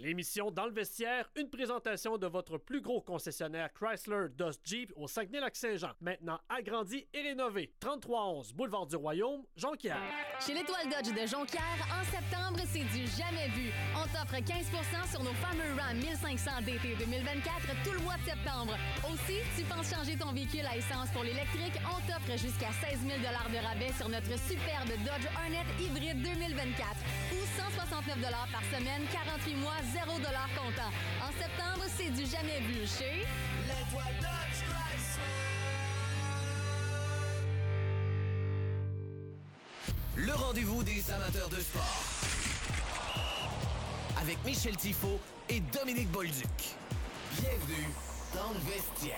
L'émission Dans le vestiaire, une présentation de votre plus gros concessionnaire Chrysler, Dodge, Jeep au Saguenay-Lac-Saint-Jean. Maintenant agrandi et rénové. 3311 Boulevard du Royaume, Jonquière. Chez l'Étoile Dodge de Jonquière, en septembre, c'est du jamais vu. On t'offre 15% sur nos fameux Ram 1500 d'été 2024 tout le mois de septembre. Aussi, tu penses changer ton véhicule à essence pour l'électrique, on t'offre jusqu'à 16 000 de rabais sur notre superbe Dodge Hornet hybride 2024 ou 169 par semaine, 48 mois, 0 comptant. En septembre, c'est du jamais vu chez l'Étoile Dodge Chrysler. Le rendez-vous des amateurs de sport. Avec Michel Tifo et Dominique Bolduc. Bienvenue dans le vestiaire.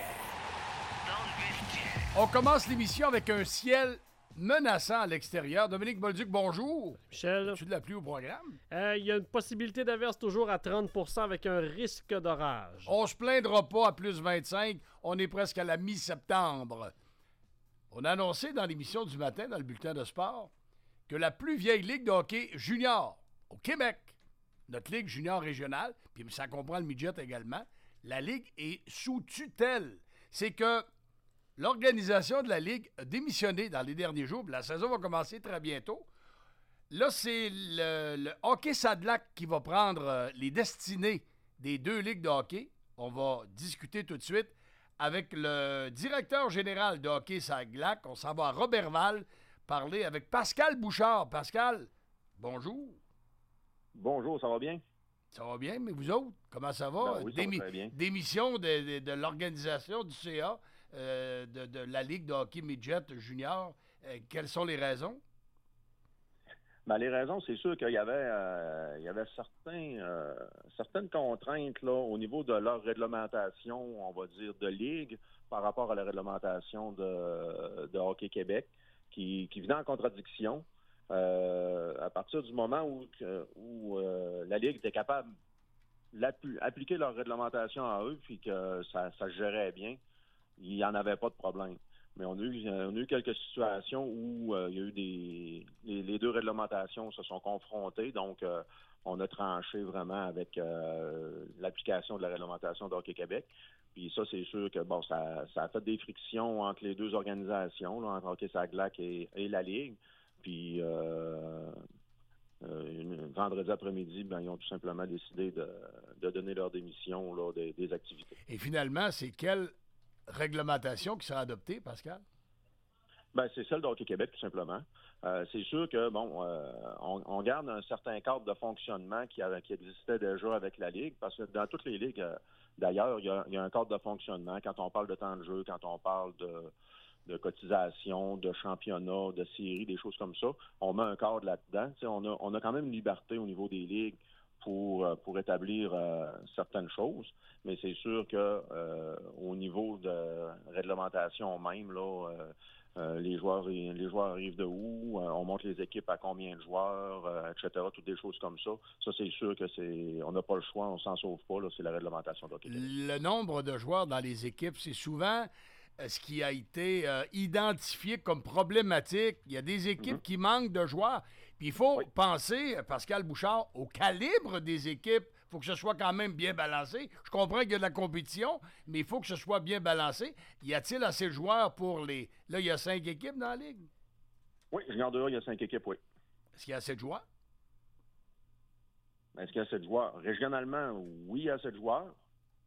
On commence l'émission avec un ciel menaçant à l'extérieur. Dominique Bolduc, bonjour. Michel. As-tu de la pluie au programme? Il y a une possibilité d'averse toujours à 30% avec un risque d'orage. On se plaindra pas à plus 25. On est presque à la mi-septembre. On a annoncé dans l'émission du matin, dans le bulletin de sport, que la plus vieille ligue de hockey junior au Québec, notre ligue junior régionale, puis ça comprend le midget également, la ligue est sous tutelle. C'est que l'organisation de la Ligue a démissionné dans les derniers jours. La saison va commencer très bientôt. Là, c'est le Hockey Sadlac qui va prendre les destinées des deux ligues de hockey. On va discuter tout de suite avec le directeur général de Hockey Sadlac. On s'en va à Roberval parler avec Pascal Bouchard. Pascal, bonjour. Bonjour, ça va bien? Ça va bien, mais vous autres, comment ça va? Ben oui, ça va très bien. Démission de l'organisation du CA, de la Ligue de hockey midget junior. Quelles sont les raisons? Ben, les raisons, c'est sûr qu'il y avait certaines contraintes là, au niveau de leur réglementation, on va dire, de ligue par rapport à la réglementation de Hockey Québec qui venait en contradiction. À partir du moment où la Ligue était capable d'appliquer leur réglementation à eux, puis que ça se gérait bien, il n'y en avait pas de problème. Mais on a eu quelques situations où il y a eu les deux réglementations se sont confrontées, donc on a tranché vraiment avec l'application de la réglementation de Hockey Québec. Puis ça, c'est sûr que bon, ça a fait des frictions entre les deux organisations, là, entre Hockey Sadlac et la Ligue. Puis vendredi après-midi, ben, ils ont tout simplement décidé de donner leur démission là, des activités. Et finalement, c'est quelle réglementation qui sera adoptée, Pascal? Ben, c'est celle de Hockey Québec, tout simplement. C'est sûr que bon, on garde un certain cadre de fonctionnement qui existait déjà avec la Ligue, parce que dans toutes les ligues, d'ailleurs, il y a un cadre de fonctionnement quand on parle de temps de jeu, quand on parle de cotisation, de championnat, de séries, des choses comme ça. On met un cadre là-dedans. Tu sais, on a quand même une liberté au niveau des ligues pour établir certaines choses, mais c'est sûr que au niveau de réglementation même, là, les joueurs arrivent de où, on monte les équipes à combien de joueurs, etc., toutes des choses comme ça. Ça, c'est sûr que on n'a pas le choix, on s'en sauve pas, là, c'est la réglementation de Hockey Québec. Le nombre de joueurs dans les équipes, c'est souvent ce qui a été identifié comme problématique. Il y a des équipes qui manquent de joueurs. Puis il faut penser, Pascal Bouchard, au calibre des équipes. Il faut que ce soit quand même bien balancé. Je comprends qu'il y a de la compétition, mais il faut que ce soit bien balancé. Y a-t-il assez de joueurs pour les... Là, il y a 5 équipes dans la Ligue? Oui, junior 2A, il y a 5 équipes, oui. Est-ce qu'il y a assez de joueurs? Est-ce qu'il y a assez de joueurs? Régionalement, oui, il y a assez de joueurs.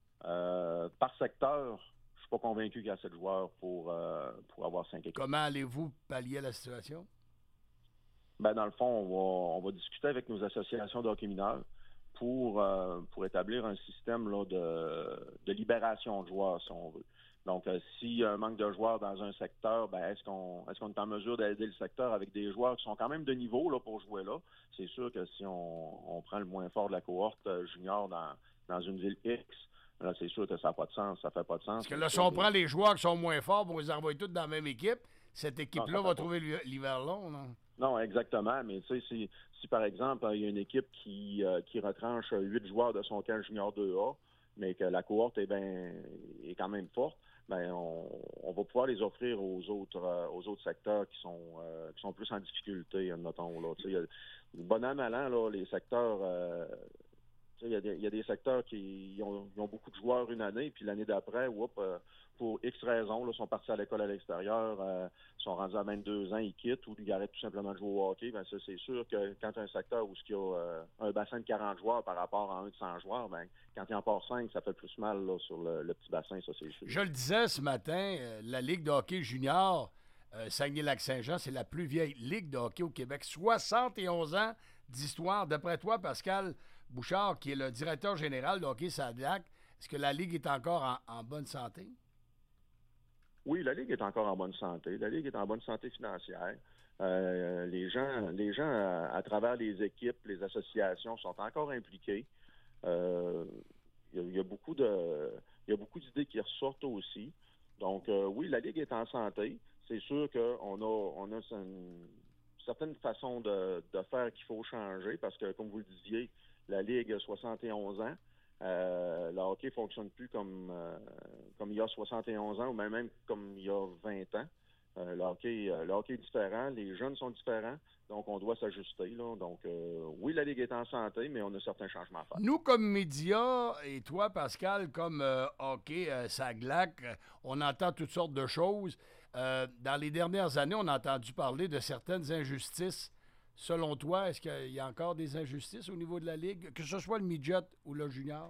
Par secteur, je suis pas convaincu qu'il y a assez de joueurs pour avoir 5 équipes. Comment allez-vous pallier la situation? Ben, dans le fond, on va discuter avec nos associations de hockey mineur pour établir un système là, de libération de joueurs, si on veut. Donc, s'il y a un manque de joueurs dans un secteur, ben est-ce qu'on est en mesure d'aider le secteur avec des joueurs qui sont quand même de niveau là pour jouer là? C'est sûr que si on prend le moins fort de la cohorte junior dans une ville X, là, c'est sûr que ça n'a pas de sens, ça fait pas de sens. Parce que là, si on prend les joueurs qui sont moins forts pour les envoyer tous dans la même équipe, cette équipe-là va trouver l'hiver long, non? Non, exactement, mais tu sais, si par exemple, il y a une équipe qui retranche 8 joueurs de son camp junior 2A, mais que la cohorte est quand même forte, ben on va pouvoir les offrir aux autres secteurs qui sont plus en difficulté, admettons, là. Tu sais, bon an, mal an, là, les secteurs Il y a des secteurs qui ont beaucoup de joueurs une année, puis l'année d'après, pour X raisons, là, sont partis à l'école à l'extérieur, sont rendus à 22 ans, ils quittent ou ils arrêtent tout simplement de jouer au hockey. Ben, ça, c'est sûr que quand tu as un secteur où il y a un bassin de 40 joueurs par rapport à un de 100 joueurs, ben, quand il en part 5, ça fait plus mal là, sur le petit bassin, ça c'est sûr. Je le disais ce matin, la Ligue de hockey junior Saguenay-Lac-Saint-Jean, c'est la plus vieille ligue de hockey au Québec. 71 ans d'histoire. D'après toi, Pascal Bouchard, qui est le directeur général de hockey Saguenay-Lac, est-ce que la Ligue est encore en bonne santé? Oui, la Ligue est encore en bonne santé. La Ligue est en bonne santé financière. Les gens à travers les équipes, les associations sont encore impliqués. Il y a beaucoup d'idées qui ressortent aussi. Donc, oui, la Ligue est en santé. C'est sûr qu'on a une certaine façon de faire qu'il faut changer parce que, comme vous le disiez, la Ligue a 71 ans. Le hockey ne fonctionne plus comme il y a 71 ans ou même comme il y a 20 ans. Le hockey est différent, les jeunes sont différents, donc on doit s'ajuster. Là. Donc, oui, la Ligue est en santé, mais on a certains changements à faire. Nous, comme médias, et toi, Pascal, comme hockey Saglac, on entend toutes sortes de choses. Dans les dernières années, on a entendu parler de certaines injustices. Selon toi, est-ce qu'il y a encore des injustices au niveau de la Ligue, que ce soit le midget ou le junior?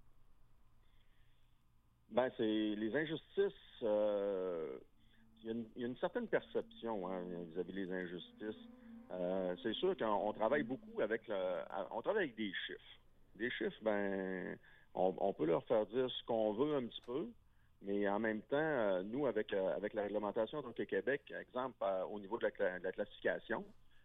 Ben, c'est les injustices. Il y a une certaine perception vis-à-vis des injustices. C'est sûr qu'on travaille beaucoup on travaille avec des chiffres. Des chiffres, ben, on peut leur faire dire ce qu'on veut un petit peu, mais en même temps, nous, avec la réglementation donc Québec, exemple, au niveau de la classification,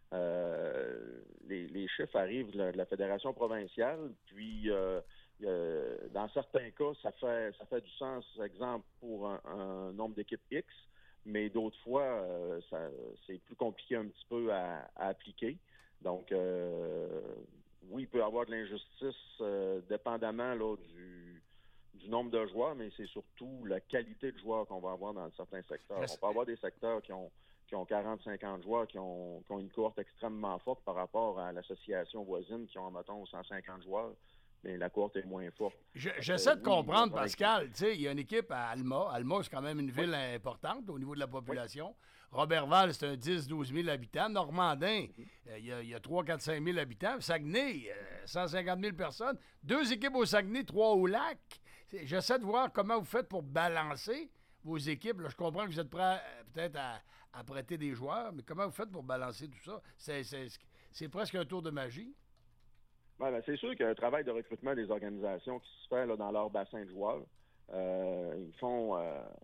les chiffres arrivent de la Fédération provinciale, puis dans certains cas, ça fait du sens, exemple, pour un nombre d'équipes X, mais d'autres fois, c'est plus compliqué un petit peu à appliquer. Donc, oui, il peut y avoir de l'injustice dépendamment là, du nombre de joueurs, mais c'est surtout la qualité de joueurs qu'on va avoir dans certains secteurs. On peut avoir des secteurs qui ont 40-50 joueurs, qui ont une cohorte extrêmement forte par rapport à l'association voisine qui ont, mettons, 150 joueurs. Mais la cohorte est moins forte. J'essaie de comprendre, Pascal. Tu sais, il y a une équipe à Alma. Alma, c'est quand même une ville importante au niveau de la population. Oui. Robertval, c'est un 10-12 000 habitants. Normandin, il y a 3, 4, 5 000 habitants. Saguenay, 150 000 personnes. 2 équipes au Saguenay, 3 au Lac. J'essaie de voir comment vous faites pour balancer vos équipes. Là, je comprends que vous êtes prêts peut-être à prêter des joueurs, mais comment vous faites pour balancer tout ça? C'est presque un tour de magie. Ben, c'est sûr qu'il y a un travail de recrutement des organisations qui se fait là, dans leur bassin de joueurs. Ils font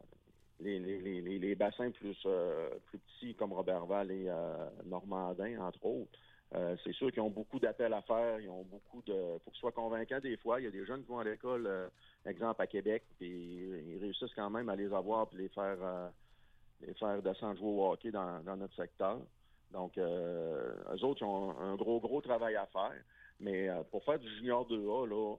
les bassins plus petits comme Robertval et Normandin, entre autres. C'est sûr qu'ils ont beaucoup d'appels à faire. Ils ont beaucoup de. Faut qu'ils soient convaincants des fois. Il y a des jeunes qui vont à l'école, exemple à Québec, puis ils réussissent quand même à les avoir puis les faire descendre jouer au hockey dans notre secteur. Donc, eux autres, ils ont un gros travail à faire. Mais pour faire du junior 2A, là,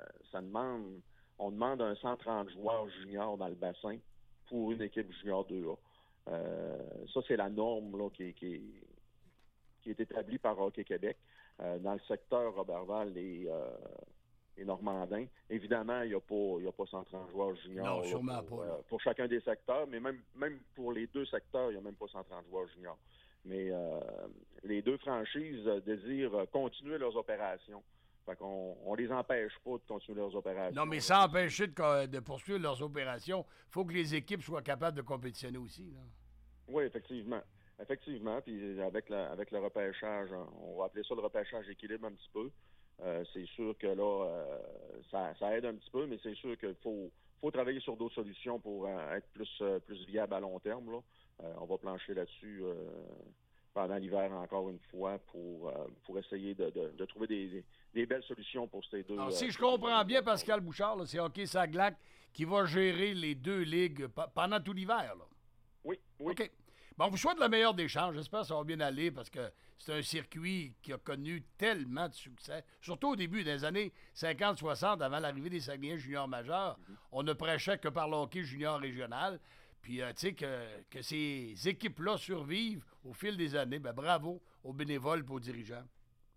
on demande un 130 joueurs juniors dans le bassin pour une équipe junior 2A. Ça, c'est la norme là, qui est établie par Hockey Québec. Dans le secteur Robertval et Normandin, évidemment, il n'y a pas 130 joueurs juniors. Non, sûrement pas. Pour chacun des secteurs, mais même pour les deux secteurs, il n'y a même pas 130 joueurs juniors. Mais les deux franchises désirent continuer leurs opérations. Fait qu'on on les empêche pas de continuer leurs opérations. Non, mais sans empêcher de poursuivre leurs opérations, il faut que les équipes soient capables de compétitionner aussi. Là. Oui, effectivement. Effectivement. Puis avec le repêchage, on va appeler ça le repêchage équilibre un petit peu. C'est sûr que là, ça aide un petit peu, mais c'est sûr qu'il faut travailler sur d'autres solutions pour être plus viable à long terme. Là. On va plancher là-dessus pendant l'hiver encore une fois pour essayer de trouver des belles solutions pour ces deux. Alors, si je comprends bien, Pascal Bouchard, là, c'est Hockey Saglac qui va gérer les deux ligues pendant tout l'hiver. Là. Oui. OK. Bon, on vous souhaite le meilleur des chances. J'espère que ça va bien aller parce que c'est un circuit qui a connu tellement de succès. Surtout au début des années 50-60, avant l'arrivée des Saguenayens juniors majeurs. On ne prêchait que par le hockey junior régional. Puis, tu sais, que ces équipes-là survivent au fil des années, ben bravo aux bénévoles et aux dirigeants.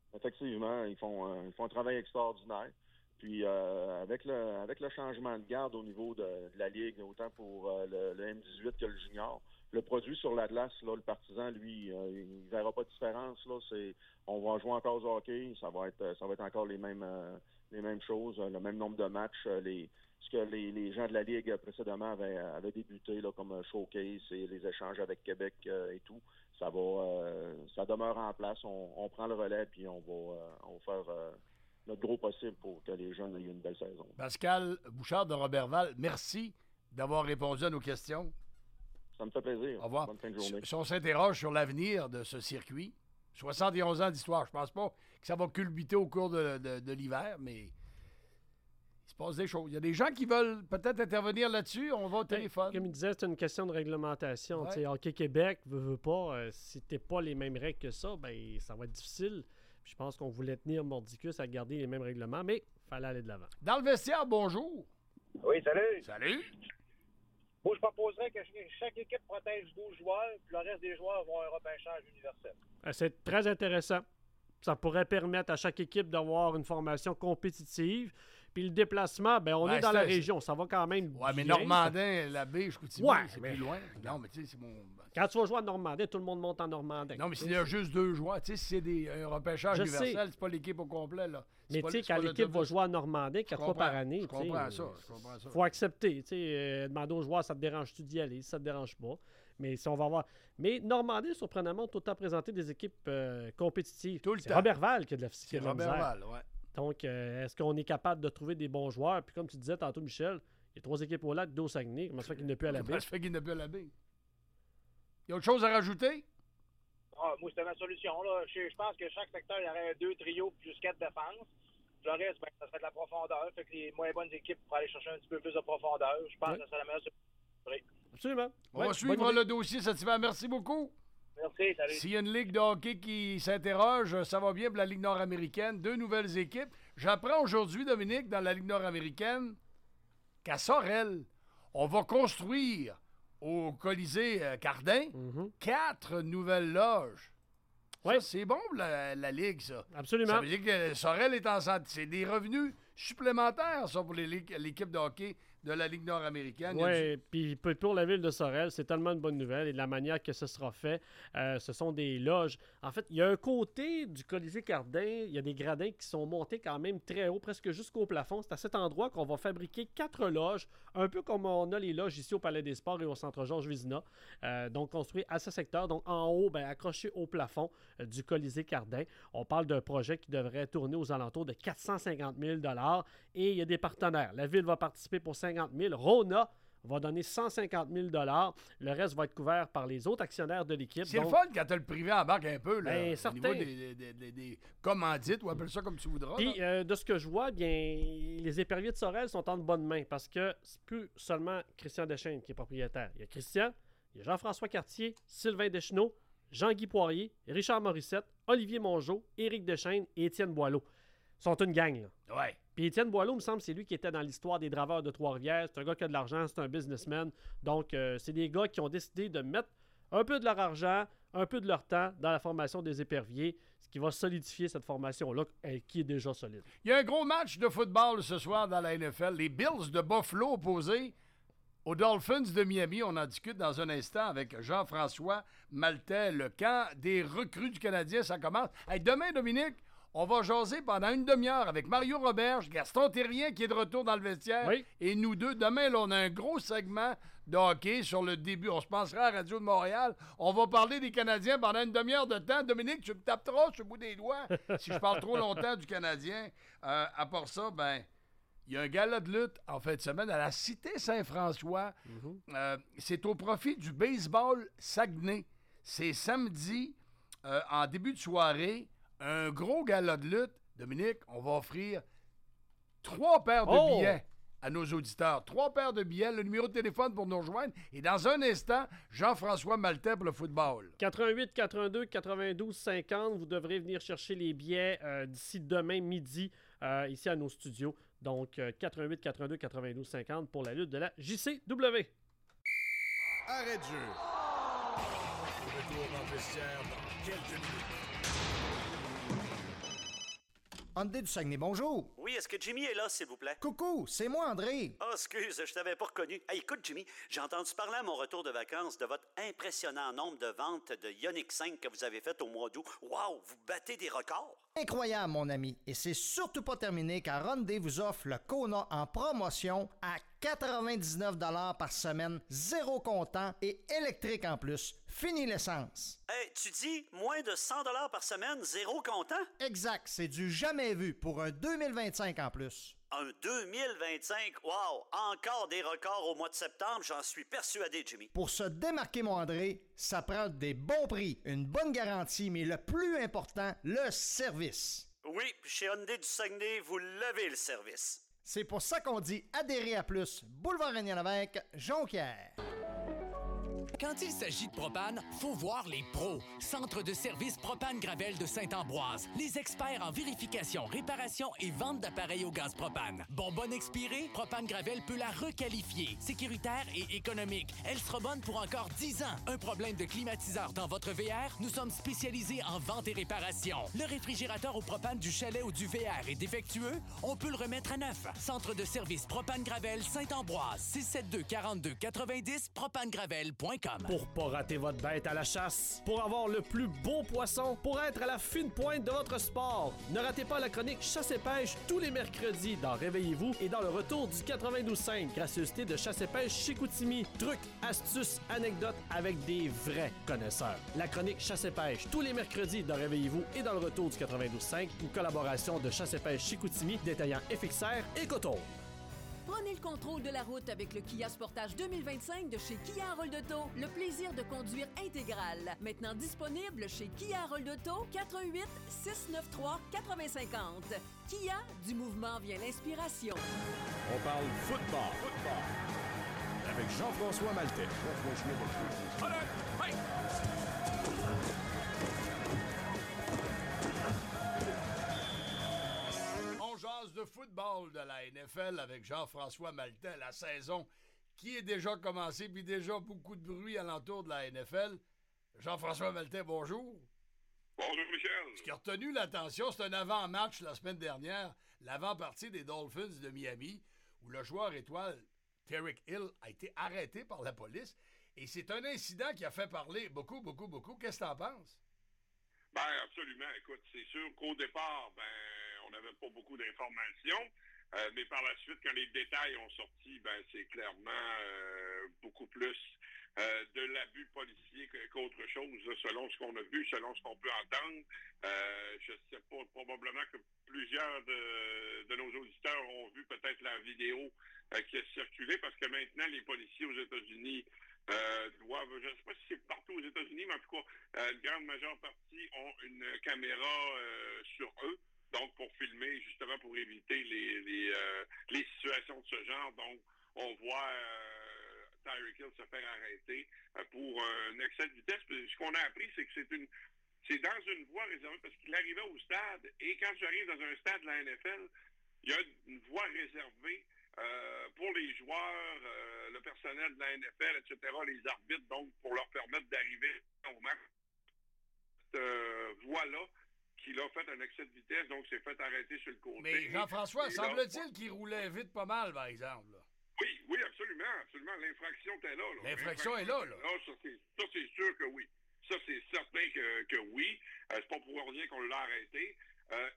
Effectivement, ils font un travail extraordinaire. Puis avec le changement de garde au niveau de la Ligue, autant pour le M18 que le junior, le produit sur la glace, là, le partisan, lui, il verra pas de différence. Là. On va jouer encore au hockey, ça va être encore les mêmes choses, le même nombre de matchs, ce que les gens de la Ligue précédemment avaient débuté là, comme showcase et les échanges avec Québec et tout. Ça demeure en place. On prend le relais puis on va faire notre gros possible pour que les jeunes aient une belle saison. Pascal Bouchard de Robertval, merci d'avoir répondu à nos questions. Ça me fait plaisir. Au revoir. Bonne fin de journée. Si on s'interroge sur l'avenir de ce circuit, 71 ans d'histoire, je pense pas que ça va culbuter au cours de l'hiver, mais il se passe des choses. Il y a des gens qui veulent peut-être intervenir là-dessus. On va au téléphone. Comme il disait, c'est une question de réglementation. Ouais. Hockey Québec veut pas. Si t'es pas les mêmes règles que ça, ben ça va être difficile. Puis je pense qu'on voulait tenir Mordicus à garder les mêmes règlements, mais il fallait aller de l'avant. Dans le vestiaire, bonjour. Oui, salut. Salut. Moi, je proposerais que chaque équipe protège 12 joueurs, puis le reste des joueurs vont à un repêchage universel. C'est très intéressant. Ça pourrait permettre à chaque équipe d'avoir une formation compétitive. Puis le déplacement, ben on Ouais, est dans la c'est- région. Ça va quand même Ouais, mais bien. Normandin, la baie, Chicoutimi, Ouais, c'est mais- plus loin. Non, mais tu sais, c'est mon... Quand tu vas jouer à Normandin, tout le monde monte en Normandin. Non, mais s'il y a juste 2 joueurs, tu sais, si c'est un repêchage Je universel, sais. c'est pas l'équipe au complet, là. C'est Mais pas- tu sais, c'est quand pas l'équipe va l'autobus. jouer à Normandin 4 fois par année, Je tu sais, comprends ça, je comprends ça. faut accepter. Tu sais, demander aux joueurs, ça te dérange-tu d'y aller? Ça te dérange pas. Mais si on va voir. Mais Normandin, surprenamment, ont tout le temps présenté des équipes compétitives. Tout le C'est temps. Robertval qui a de la, qui C'est a de la misère. Robertval, ouais. Donc, est-ce qu'on est capable de trouver des bons joueurs? Puis comme tu disais tantôt, Michel, il y a 3 équipes au lac, 2 au Saguenay. Comment ça fait qu'il n'y en a plus à la baie? Comment ça fait qu'il n'a plus à la baie? Il y a autre chose à rajouter? Ah, moi, c'était ma solution. Là. Je pense que chaque secteur, il y aurait 2 trios plus 4 défenses. Le reste, ben, ça serait de la profondeur. Fait que les moins bonnes équipes pourraient aller chercher un petit peu plus de profondeur. Je pense que ça serait la meilleure solution. Absolument. On Ouais, va suivre bonne idée. le dossier cet hiver. Merci beaucoup. Merci, salut. S'il y a une ligue de hockey qui s'interroge, ça va bien pour la Ligue nord-américaine. 2 nouvelles équipes. J'apprends aujourd'hui, Dominique, dans la Ligue nord-américaine, qu'à Sorel, on va construire au Colisée Cardin 4 nouvelles loges. Ouais. Ça, c'est bon pour la Ligue, ça. Absolument. Ça veut dire que Sorel est en santé. C'est des revenus supplémentaires, ça, pour l'équipe de hockey de la Ligue nord-américaine. Il y a Oui, puis pour la ville de Sorel, c'est tellement une bonne nouvelle et de la manière que ce sera fait, ce sont des loges. En fait, il y a un côté du Colisée Cardin, il y a des gradins qui sont montés quand même très haut, presque jusqu'au plafond. C'est à cet endroit qu'on va fabriquer 4 loges, un peu comme on a les loges ici au Palais des Sports et au Centre Georges Vézina, donc construit à ce secteur. Donc en haut, ben, accroché au plafond du Colisée Cardin. On parle d'un projet qui devrait tourner aux alentours de 450 000 $ et il y a des partenaires. La ville va participer pour 50 000 $. Rona va donner 150 000 $. Le reste va être couvert par les autres actionnaires de l'équipe. C'est le Donc, fun quand tu as le privé en banque un peu, là, Ben, au certain. niveau des commandites, ou appelle ça comme tu voudras. Puis, là. de ce que je vois, bien, les éperviers de Sorel sont en bonne main parce que c'est plus seulement Christian Deschênes qui est propriétaire. Il y a Christian, il y a Jean-François Cartier, Sylvain Deschenaux, Jean-Guy Poirier, Richard Morissette, Olivier Mongeau, Éric Deschênes et Étienne Boileau. Ils sont une gang, là. Ouais. Puis Étienne Boileau, il me semble, c'est lui qui était dans l'histoire des draveurs de Trois-Rivières. C'est un gars qui a de l'argent, c'est un businessman. Donc, c'est des gars qui ont décidé de mettre un peu de leur argent, un peu de leur temps dans la formation des éperviers, ce qui va solidifier cette formation-là, qui est déjà solide. Il y a un gros match de football ce soir dans la NFL. Les Bills de Buffalo opposés aux Dolphins de Miami. On en discute dans un instant avec Jean-François Maltais. Le camp des recrues du Canadien, ça commence. Hey, demain, Dominique, on va jaser pendant une demi-heure avec Mario Roberge, Gaston Thérien qui est de retour dans le vestiaire. Oui. Et nous deux, demain, là, on a un gros segment de hockey sur le début. On se pensera à la Radio de Montréal. On va parler des Canadiens pendant une demi-heure de temps. Dominique, tu me taperas sur le bout des doigts si je parle trop longtemps du Canadien. À part ça, ben, il y a un gala de lutte en fin de semaine à la Cité Saint-François. C'est au profit du baseball Saguenay. C'est samedi, en début de soirée, un gros gala de lutte. Dominique, on va offrir 3 paires de billets à nos auditeurs. 3 paires de billets, le numéro de téléphone pour nous rejoindre. Et dans un instant, Jean-François Maltais pour le football. 88 82 92 50, vous devrez venir chercher les billets d'ici demain midi ici à nos studios. Donc 88 82 92 50 pour la lutte de la JCW. Arrêt de jeu. Retour dans le vestiaire dans quelques minutes. Hyundai du Saguenay, bonjour. Oui, est-ce que Jimmy est là, s'il vous plaît? Coucou, c'est moi, André. Oh, excuse, je t'avais pas reconnu. Hey, écoute, Jimmy, j'ai entendu parler à mon retour de vacances de votre impressionnant nombre de ventes de Ioniq 5 que vous avez faites au mois d'août. Wow, vous battez des records! Incroyable, mon ami. Et c'est surtout pas terminé car Hyundai vous offre le Kona en promotion à 99 $ par semaine, zéro comptant et électrique en plus. Fini l'essence. Hey, tu dis moins de 100 $ par semaine, zéro comptant? Exact, c'est du jamais vu pour un 2025 en plus. Un 2025? Wow! Encore des records au mois de septembre, j'en suis persuadé, Jimmy. Pour se démarquer, mon André, ça prend des bons prix, une bonne garantie, mais le plus important, le service. Oui, chez Hyundai du Saguenay, vous l'avez le service. C'est pour ça qu'on dit adhérer à plus. Boulevard Régnal-Lévesque, Jonquière. Quand il s'agit de propane, faut voir les pros. Centre de service Propane Gravel de Saint-Ambroise. Les experts en vérification, réparation et vente d'appareils au gaz propane. Bonbonne expirée, Propane Gravel peut la requalifier. Sécuritaire et économique. Elle sera bonne pour encore 10 ans. Un problème de climatiseur dans votre VR? Nous sommes spécialisés en vente et réparation. Le réfrigérateur au propane du chalet ou du VR est défectueux? On peut le remettre à neuf. Centre de service Propane Gravel Saint-Ambroise. 672-42-90, propanegravel.com. Pour pas rater votre bête à la chasse, pour avoir le plus beau poisson, pour être à la fine pointe de votre sport, ne ratez pas la chronique Chasse et pêche tous les mercredis dans Réveillez-vous et dans le retour du 92.5, gracieuseté de Chasse et pêche Chicoutimi. Trucs, astuces, anecdotes avec des vrais connaisseurs. La chronique Chasse et pêche tous les mercredis dans Réveillez-vous et dans le retour du 92.5, une collaboration de Chasse et pêche Chicoutimi, détaillant FXR et Coton. Prenez le contrôle de la route avec le Kia Sportage 2025 de chez Kia Harold Auto. Le plaisir de conduire intégral. Maintenant disponible chez Kia Harold Auto, 418-693-8050. Kia, du mouvement vient l'inspiration. On parle football. Avec Jean-François Maltais. On jase de football de la NFL avec Jean-François Maltais, la saison qui est déjà commencée, puis déjà beaucoup de bruit alentour de la NFL. Jean-François Maltais, bonjour. Bonjour, Michel. Ce qui a retenu l'attention, c'est un avant-match la semaine dernière, l'avant-partie des Dolphins de Miami, où le joueur étoile Tyreek Hill a été arrêté par la police. Et c'est un incident qui a fait parler beaucoup. Qu'est-ce que t'en penses? Ben, absolument. Écoute, c'est sûr qu'au départ, on n'avait pas beaucoup d'informations. Mais par la suite, quand les détails ont sorti, c'est clairement beaucoup plus de l'abus policier qu'autre chose, selon ce qu'on a vu, selon ce qu'on peut entendre. Je sais pas, probablement que plusieurs de nos auditeurs ont vu peut-être la vidéo qui a circulé, parce que maintenant, les policiers aux États-Unis doivent, je ne sais pas si c'est partout aux États-Unis, mais en tout cas, une grande majeure partie ont une caméra sur eux. Donc, pour filmer, justement, pour éviter les situations de ce genre. Donc, on voit Tyreek Hill se faire arrêter pour un excès de vitesse. Puis, ce qu'on a appris, c'est que c'est dans une voie réservée, parce qu'il arrivait au stade, et quand j'arrive dans un stade de la NFL, il y a une voie réservée pour les joueurs, le personnel de la NFL, etc., les arbitres, donc, pour leur permettre d'arriver au match. Cette voie-là, qu'il a fait un excès de vitesse, donc s'est fait arrêter sur le côté. Mais Jean-François, semble-t-il qu'il roulait vite pas mal, par exemple. Là. Oui, absolument. L'infraction était là. L'infraction est là. Ça, c'est sûr que oui. Ça, c'est certain que oui. C'est pas pour rien qu'on l'a arrêté. Là,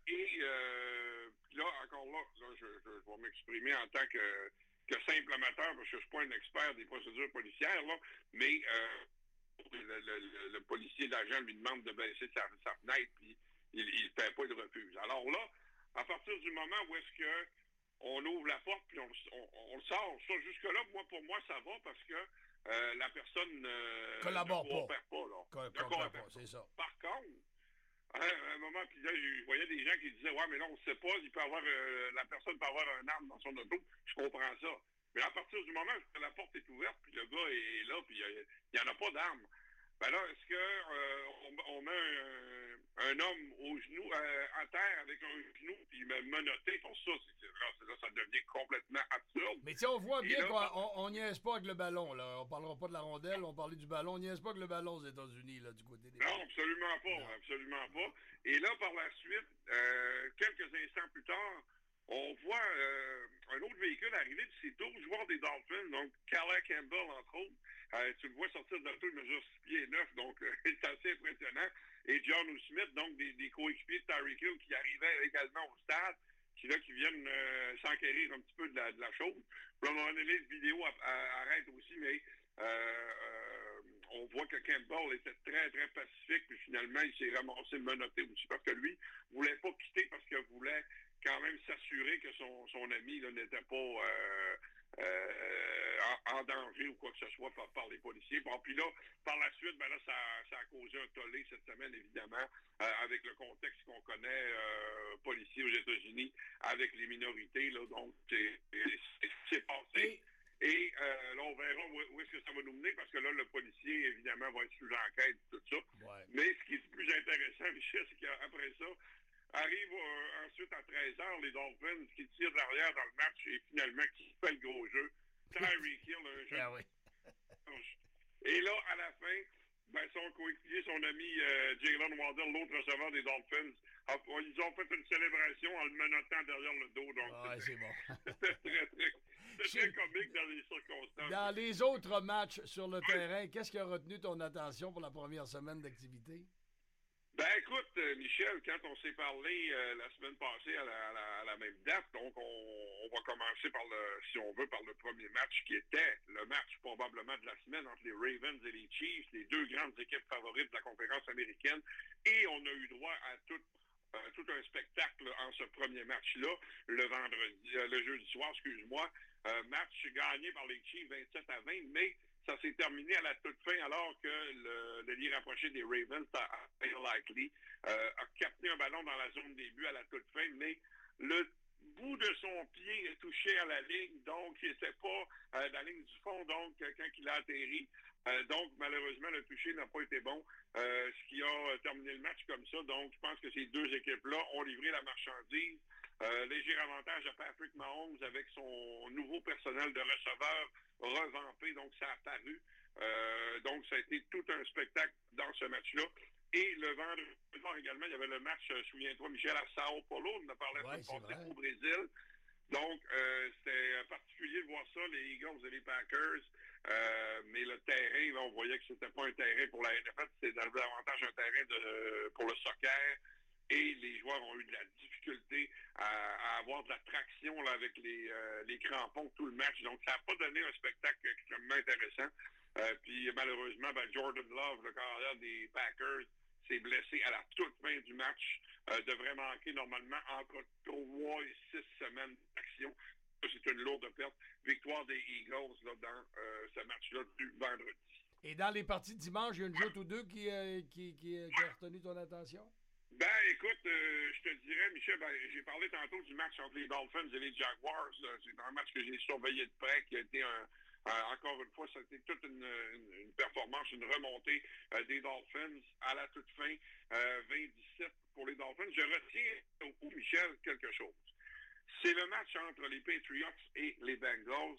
encore là, je vais m'exprimer en tant que simple amateur, parce que je suis pas un expert des procédures policières, là, mais le policier, l'agent lui demande de baisser sa fenêtre, puis il ne fait pas de refuse. Alors là, à partir du moment où est-ce que on ouvre la porte puis on le sort, ça jusque-là, pour moi, ça va, parce que la personne ne coopère pas. Coopère pas, c'est ça. Par contre, à un moment, puis là, je voyais des gens qui disaient, ouais, mais là, on ne sait pas, la personne peut avoir un arme dans son auto. Je comprends ça. Mais à partir du moment où la porte est ouverte, puis le gars est là, puis il n'y en a pas d'arme, ben là, est-ce que on met un homme au genou, à terre avec un genou, puis il m'a menotté pour ça? Là, ça devient complètement absurde. Mais Mais tu sais, on voit Et bien là, qu'on niaise pas avec le ballon. Là. On parlera pas de la rondelle, on parlait du ballon. On niaise pas avec le ballon aux États-Unis, là, du côté des... Non, absolument pas, absolument pas. Et là, par la suite, quelques instants plus tard, on voit un autre véhicule arriver, puis c'est 12 joueurs des Dolphins, donc Calais Campbell, entre autres. Tu le vois sortir de l'auto, il mesure 6 pieds 9, donc c'est assez impressionnant. Et John O. Smith, donc des coéquipiers de Tyreek Hill qui arrivaient également au stade, qui viennent s'enquérir un petit peu de la chose. Puis à un moment donné, la vidéo arrête aussi, mais on voit que Campbell était très, très pacifique, puis finalement, il s'est ramassé menotté aussi, parce que lui ne voulait pas quitter, parce qu'il voulait quand même s'assurer que son ami là, n'était pas en danger ou quoi que ce soit par les policiers. Bon, puis là, par la suite, ben là, ça a causé un tollé cette semaine, évidemment, avec le contexte qu'on connaît policier aux États-Unis, avec les minorités, là, donc c'est passé. Et là, on verra où est-ce que ça va nous mener, parce que là, le policier, évidemment, va être sous l'enquête, tout ça. Ouais. Mais ce qui est le plus intéressant, Michel, c'est qu'après ça, arrive ensuite à 13h, les Dolphins qui tirent de l'arrière dans le match et finalement qui fait le gros jeu. Tyreek Hill, un jeu. Ah oui. Et là, à la fin, ben, son coéquipier, son ami Jalen Waddell, l'autre receveur des Dolphins, ils ont fait une célébration en le menottant derrière le dos. Donc c'est bon. C'était très comique dans les circonstances. Dans les autres matchs sur le terrain, qu'est-ce qui a retenu ton attention pour la première semaine d'activité? Ben écoute, Michel, quand on s'est parlé la semaine passée à la même date, donc on va commencer si on veut, par le premier match qui était le match probablement de la semaine entre les Ravens et les Chiefs, les deux grandes équipes favorites de la conférence américaine, et on a eu droit à tout un spectacle en ce premier match-là, le jeudi soir, excuse-moi, match gagné par les Chiefs 27-20, mais ça s'est terminé à la toute fin alors que le lit rapproché des Ravens, Likely, a capté un ballon dans la zone des buts à la toute fin, mais le bout de son pied est touché à la ligne, donc il n'était pas à la ligne du fond, donc quand il a atterri. Donc, malheureusement, le toucher n'a pas été bon, ce qui a terminé le match comme ça. Donc, je pense que ces deux équipes-là ont livré la marchandise. Léger avantage à Patrick Mahomes avec son nouveau personnel de receveurs revampé, donc ça a paru. Donc, ça a été tout un spectacle dans ce match-là. Et le vendredi également, il y avait le match, souviens-toi, Michel, à Sao Paulo, on en a parlé la semaine passée au Brésil. Donc, c'était particulier de voir ça, les Eagles et les Packers. Mais le terrain, là, on voyait que c'était pas un terrain pour la NFL, c'était davantage un terrain pour le soccer. Et les joueurs ont eu de la difficulté à avoir de la traction là, avec les crampons tout le match. Donc, ça n'a pas donné un spectacle extrêmement intéressant. Puis, malheureusement, Jordan Love, le carrière des Packers, s'est blessé à la toute fin du match. Devrait manquer normalement entre 3 et 6 semaines d'action. C'est une lourde perte. Victoire des Eagles là, dans ce match-là du vendredi. Et dans les parties de dimanche, il y a une joute ou deux qui a retenu ton attention? Ben, écoute, je te dirais, Michel, j'ai parlé tantôt du match entre les Dolphins et les Jaguars. C'est un match que j'ai surveillé de près, qui a été encore une fois, ça a été toute une performance, une remontée des Dolphins à la toute fin, 20-17 pour les Dolphins. Je retiens au coup, Michel, quelque chose. C'est le match entre les Patriots et les Bengals.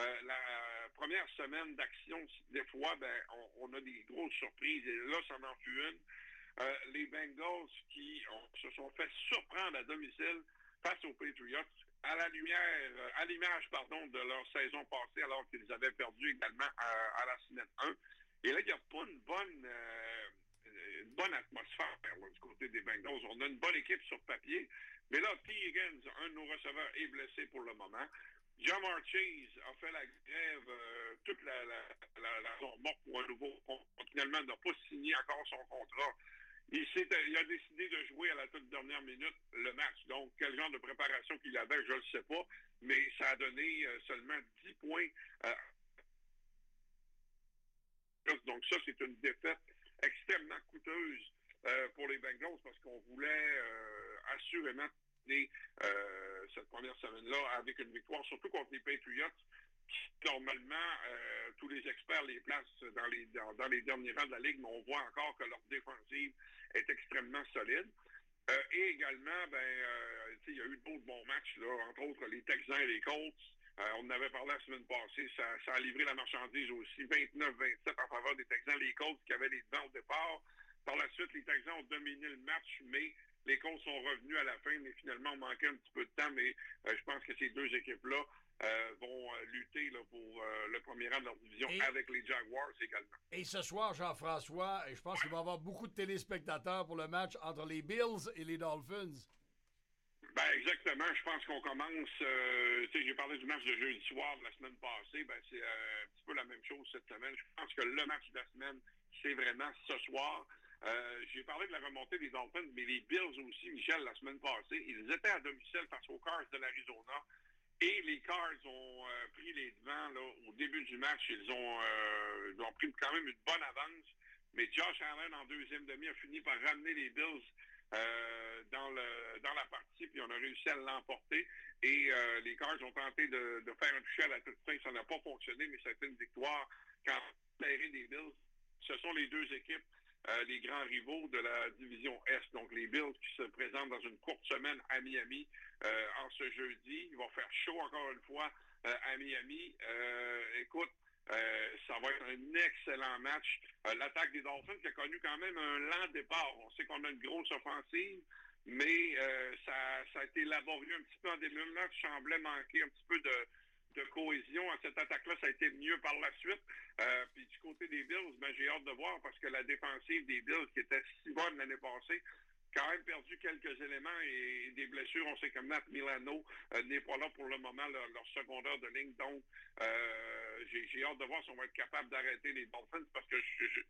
La première semaine d'action, des fois, on a des grosses surprises. Et là, ça en fut une. Les Bengals qui se sont fait surprendre à domicile face aux Patriots à l'image de leur saison passée alors qu'ils avaient perdu également à la semaine 1. Et là, il n'y a pas une bonne atmosphère là, du côté des Bengals. On a une bonne équipe sur papier, mais là, T. Higgins, un de nos receveurs, est blessé pour le moment. Jamar Chase a fait la grève toute la raison morte pour un nouveau contrat. Finalement, n'a pas signé encore son contrat. Il a décidé de jouer à la toute dernière minute le match. Donc, quel genre de préparation qu'il avait, je ne le sais pas. Mais ça a donné seulement 10 points. Donc, ça, c'est une défaite extrêmement coûteuse pour les Bengals parce qu'on voulait assurément terminer cette première semaine-là avec une victoire, surtout contre les Patriots, qui, normalement, tous les experts les placent dans les derniers rangs de la Ligue, mais on voit encore que leur défensive est extrêmement solide. Et également, il y a eu d'autres bons matchs, là, entre autres les Texans et les Colts. On en avait parlé la semaine passée, ça a livré la marchandise aussi, 29-27 en faveur des Texans. Les Colts qui avaient les devants au départ. Par la suite, les Texans ont dominé le match, mais les Colts sont revenus à la fin, mais finalement, on manquait un petit peu de temps. Mais je pense que ces deux équipes-là vont lutter là, pour le premier rang de leur division avec les Jaguars également. Et ce soir, Jean-François, je pense qu'il va y avoir beaucoup de téléspectateurs pour le match entre les Bills et les Dolphins. Ben exactement. Je pense qu'on commence. J'ai parlé du match de jeudi soir de la semaine passée. Ben c'est un petit peu la même chose cette semaine. Je pense que le match de la semaine, c'est vraiment ce soir. J'ai parlé de la remontée des Dolphins, mais les Bills aussi, Michel, la semaine passée, ils étaient à domicile face aux Cards de l'Arizona. Et les Cards ont pris les devants là, au début du match. Ils ont pris quand même une bonne avance. Mais Josh Allen, en deuxième demi, a fini par ramener les Bills dans la partie, puis on a réussi à l'emporter. Et les Cards ont tenté de faire un toucher à la toute fin. Ça n'a pas fonctionné, mais ça a été une victoire quand serré des Bills. Ce sont les deux équipes, les grands rivaux de la division Est. Donc, les Bills qui se présentent dans une courte semaine à Miami en ce jeudi. Il va faire chaud encore une fois à Miami. Écoute, ça va être un excellent match. L'attaque des Dolphins qui a connu quand même un lent départ. On sait qu'on a une grosse offensive, mais ça a été laborieux un petit peu en début de match. Ça semblait manquer un petit peu de cohésion à cette attaque-là. Ça a été mieux par la suite. Puis du côté des Bills, ben, j'ai hâte de voir parce que la défensive des Bills qui était si bonne l'année passée, quand même perdu quelques éléments et des blessures. On sait que Matt Milano n'est pas là pour le moment, leur secondaire de ligne. Donc, j'ai hâte de voir si on va être capable d'arrêter les Dolphins parce que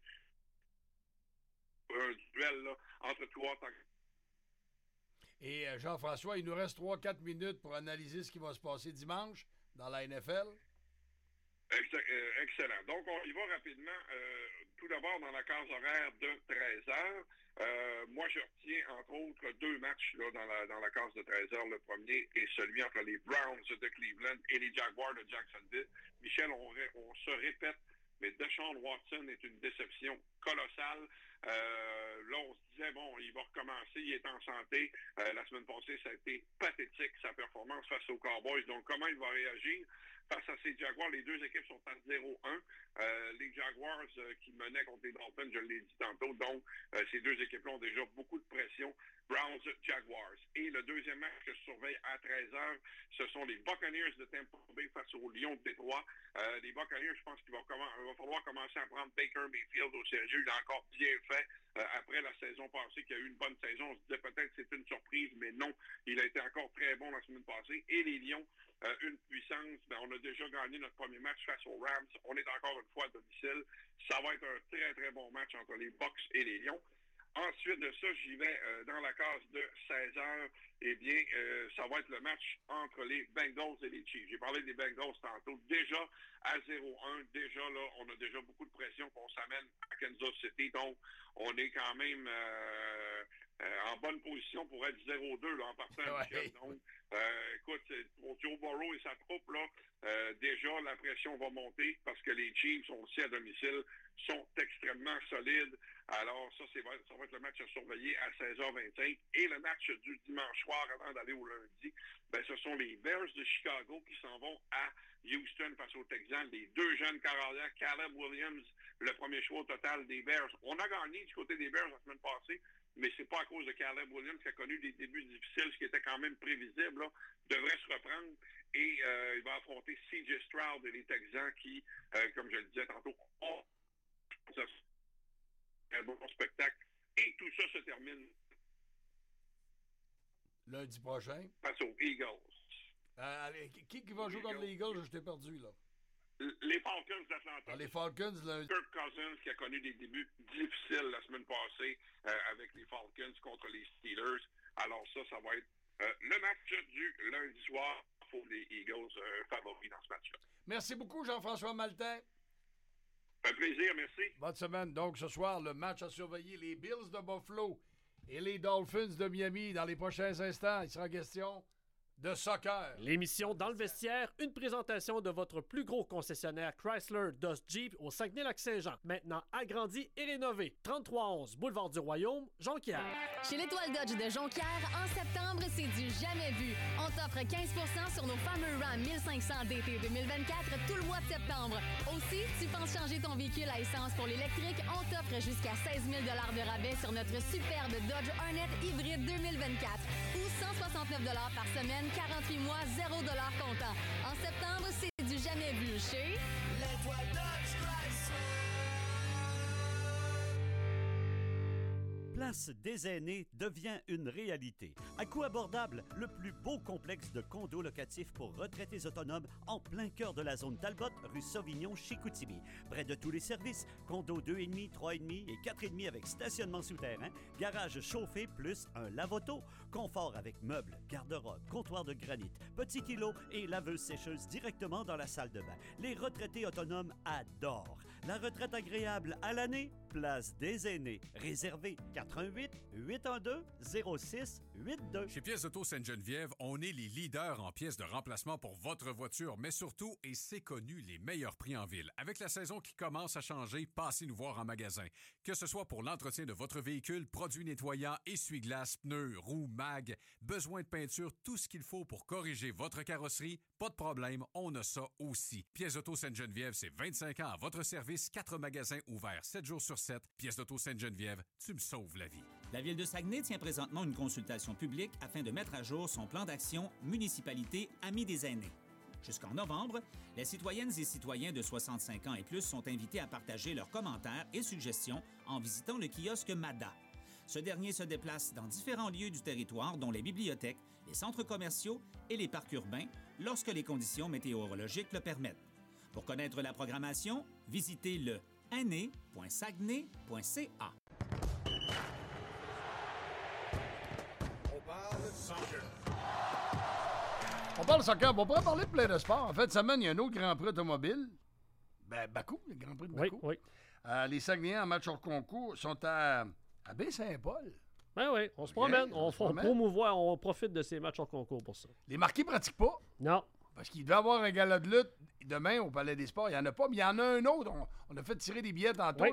un duel là, entre trois. Et Jean-François, il nous reste 3-4 minutes pour analyser ce qui va se passer dimanche dans la NFL. Excellent. Donc, on y va rapidement. Tout d'abord, dans la case horaire de 13h, moi, je retiens, entre autres, deux matchs là, dans la case de 13h. Le premier est celui entre les Browns de Cleveland et les Jaguars de Jacksonville. Michel, on se répète, mais Deshaun Watson est une déception colossale. Là, on se disait, bon, il va recommencer, il est en santé. La semaine passée, ça a été pathétique, sa performance face aux Cowboys. Donc, comment il va réagir? Face à ces Jaguars, les deux équipes sont à 0-1. Les Jaguars qui menaient contre les Dolphins, je l'ai dit tantôt. Donc, ces deux équipes-là ont déjà beaucoup de pression. Browns, Jaguars. Et le deuxième match que je surveille à 13h, ce sont les Buccaneers de Tampa Bay face aux Lions de Détroit. Les Buccaneers, je pense qu'il va falloir commencer à prendre Baker Mayfield au sérieux. Il a encore bien fait après la saison passée, qui a eu une bonne saison. On se disait peut-être que c'est une surprise, mais non. Il a été encore très bon la semaine passée. Et les Lions, une puissance. Ben, on a déjà gagné notre premier match face aux Rams. On est encore une fois à domicile. Ça va être un très, très bon match entre les Bucs et les Lions. Ensuite de ça, j'y vais dans la case de 16h. Eh bien, ça va être le match entre les Bengals et les Chiefs. J'ai parlé des Bengals tantôt. Déjà à 0-1, déjà là, on a déjà beaucoup de pression qu'on s'amène à Kansas City. Donc, on est quand même en bonne position pour être 0-2 là, en partant. Ouais. Donc, écoute, pour Joe Burrow et sa troupe, là, déjà, la pression va monter parce que les Chiefs sont aussi à domicile, sont extrêmement solides. Alors, ça va être le match à surveiller à 16h25. Et le match du dimanche soir, avant d'aller au lundi, ben, ce sont les Bears de Chicago qui s'en vont à Houston face aux Texans. Les deux jeunes carrières, Caleb Williams, le premier choix au total des Bears. On a gagné du côté des Bears la semaine passée, mais c'est pas à cause de Caleb Williams qui a connu des débuts difficiles, ce qui était quand même prévisible, là, devrait se reprendre. Et il va affronter C.J. Stroud et les Texans qui, comme je le disais tantôt, ont un bon spectacle. Et tout ça se termine lundi prochain face aux Eagles. Qui va jouer contre les Eagles? Je t'ai perdu, là. Les Falcons d'Atlanta. Les Falcons, lundi. Kirk Cousins qui a connu des débuts difficiles la semaine passée avec les Falcons contre les Steelers. Alors ça va être le match du lundi soir pour les Eagles favoris dans ce match-là. Merci beaucoup, Jean-François Maltais. Un plaisir, merci. Bonne semaine. Donc, ce soir, le match à surveiller, les Bills de Buffalo et les Dolphins de Miami. Dans les prochains instants, il sera question de soccer. L'émission Dans le vestiaire, une présentation de votre plus gros concessionnaire Chrysler, Dodge, Jeep au Saguenay-Lac-Saint-Jean. Maintenant agrandi et rénové. 3311 Boulevard du Royaume, Jonquière. Chez l'Étoile Dodge de Jonquière, en septembre, c'est du jamais vu. On t'offre 15 sur nos fameux Ram 1500 d'été 2024 tout le mois de septembre. Aussi, tu penses changer ton véhicule à essence pour l'électrique, on t'offre jusqu'à 16 000 $ de rabais sur notre superbe Dodge Hornet hybride 2024 ou 169 $ par semaine, 48 mois, 0 $ comptant. En septembre, c'est du jamais vu chez l'Étoile Dodge Chrysler. Place des aînés devient une réalité. À coût abordable, le plus beau complexe de condos locatifs pour retraités autonomes en plein cœur de la zone Talbot, rue Sauvignon, Chicoutimi. Près de tous les services, condos 2,5, 3,5 et 4,5 avec stationnement souterrain, garage chauffé plus un lave-auto, confort avec meubles, garde-robe, comptoir de granit, petit îlot et laveuse sécheuse directement dans la salle de bain. Les retraités autonomes adorent. La retraite agréable à l'année, place des aînés. Réservé 88 812 06 82. Chez Pièces Auto Sainte-Geneviève, on est les leaders en pièces de remplacement pour votre voiture, mais surtout, et c'est connu, les meilleurs prix en ville. Avec la saison qui commence à changer, passez nous voir en magasin. Que ce soit pour l'entretien de votre véhicule, produits nettoyants, essuie-glaces, pneus, roues, mag, besoin de peinture, tout ce qu'il faut pour corriger votre carrosserie, pas de problème, on a ça aussi. Pièces Auto Sainte-Geneviève, c'est 25 ans à votre service, 4 magasins ouverts 7 jours sur 7. Pièces d'Auto Sainte-Geneviève, tu me sauves la vie. La Ville de Saguenay tient présentement une consultation publique afin de mettre à jour son plan d'action Municipalité Amis des aînés. Jusqu'en novembre, les citoyennes et citoyens de 65 ans et plus sont invités à partager leurs commentaires et suggestions en visitant le kiosque MADA. Ce dernier se déplace dans différents lieux du territoire, dont les bibliothèques, les centres commerciaux et les parcs urbains, lorsque les conditions météorologiques le permettent. Pour connaître la programmation, visitez le aîné.saguenay.ca. On parle soccer. On parle soccer. On pourrait parler de plein de sports. En fait, cette semaine, il y a un autre Grand Prix automobile. Bakou, le Grand Prix de Bakou. Oui. Les Saguenayens en match hors concours sont à Baie-Saint-Paul. Oui, on se promène. On promouvoit, on profite de ces matchs hors concours pour ça. Les marqués ne pratiquent pas. Non. Parce qu'il devait y avoir un gala de lutte demain au Palais des Sports. Il n'y en a pas, mais il y en a un autre. On a fait tirer des billets tantôt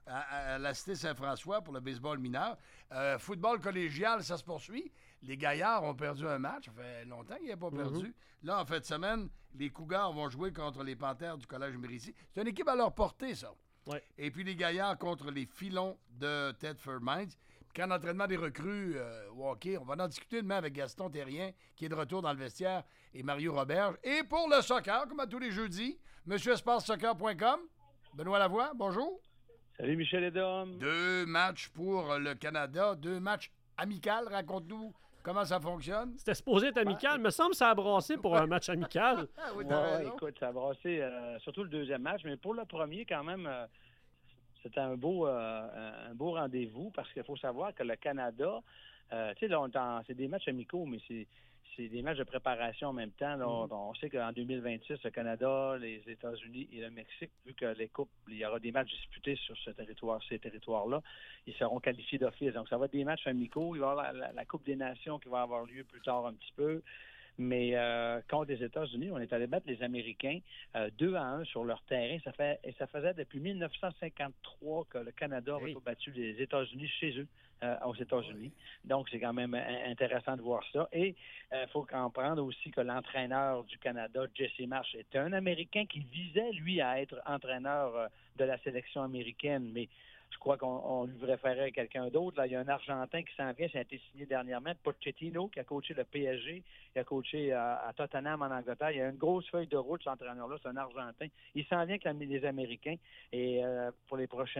à la Cité Saint-François pour le baseball mineur. Football collégial, ça se poursuit. Les Gaillards ont perdu un match. Ça fait longtemps qu'ils n'avaient pas perdu. Là, en fin de semaine, les Cougars vont jouer contre les Panthères du Collège Mérisy. C'est une équipe à leur portée, ça. Ouais. Et puis les Gaillards contre les Filons de Thetford Mines. Camp d'entraînement des recrues au hockey. On va en discuter demain avec Gaston Terrien, qui est de retour dans le vestiaire, et Mario Roberge. Et pour le soccer, comme à tous les jeudis, monsieursparsoccer.com. Benoît Lavoie, bonjour. Salut Michel et Dom. 2 matchs pour le Canada, 2 matchs amicaux. Raconte-nous comment ça fonctionne. C'était supposé être amical. Me semble que ça a brassé pour un match amical. Écoute, ça a brassé surtout le deuxième match, mais pour le premier, quand même... C'était un beau rendez-vous parce qu'il faut savoir que le Canada, tu sais, c'est des matchs amicaux, mais c'est des matchs de préparation en même temps. Là, on sait qu'en 2026, le Canada, les États-Unis et le Mexique, vu que il y aura des matchs disputés sur ces territoires-là, ils seront qualifiés d'office. Donc, ça va être des matchs amicaux. Il va y avoir la Coupe des Nations qui va avoir lieu plus tard un petit peu. Mais contre les États-Unis, on est allé battre les Américains 2-1 sur leur terrain. Ça faisait depuis 1953 que le Canada n'avait pas battu les États-Unis chez eux, aux États-Unis. Donc, c'est quand même intéressant de voir ça. Et il faut comprendre aussi que l'entraîneur du Canada, Jesse Marsh, est un Américain qui visait, lui, à être entraîneur de la sélection américaine. Mais je crois qu'on lui préférait quelqu'un d'autre. Là, il y a un Argentin qui s'en vient, ça a été signé dernièrement, Pochettino, qui a coaché le PSG, il a coaché à Tottenham en Angleterre. Il y a une grosse feuille de route, cet entraîneur-là, c'est un Argentin. Il s'en vient avec les Américains. Et pour les prochains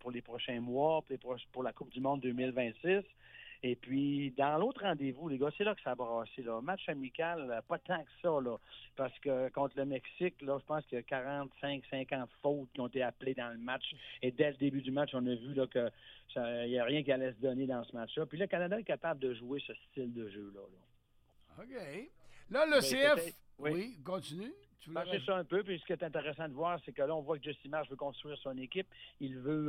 mois, pour la Coupe du Monde 2026. Et puis, dans l'autre rendez-vous, les gars, c'est là que ça a brassé. Là. Match amical, pas tant que ça, là. Parce que contre le Mexique, là, je pense qu'il y a 45-50 fautes qui ont été appelées dans le match. Et dès le début du match, on a vu là, que il n'y a rien qui allait se donner dans ce match-là. Puis le Canada est capable de jouer ce style de jeu-là. OK. Là, le CF... Oui, continue. C'est ça un peu, puis ce qui est intéressant de voir, c'est que là, on voit que Jesse Marsh veut construire son équipe. Il veut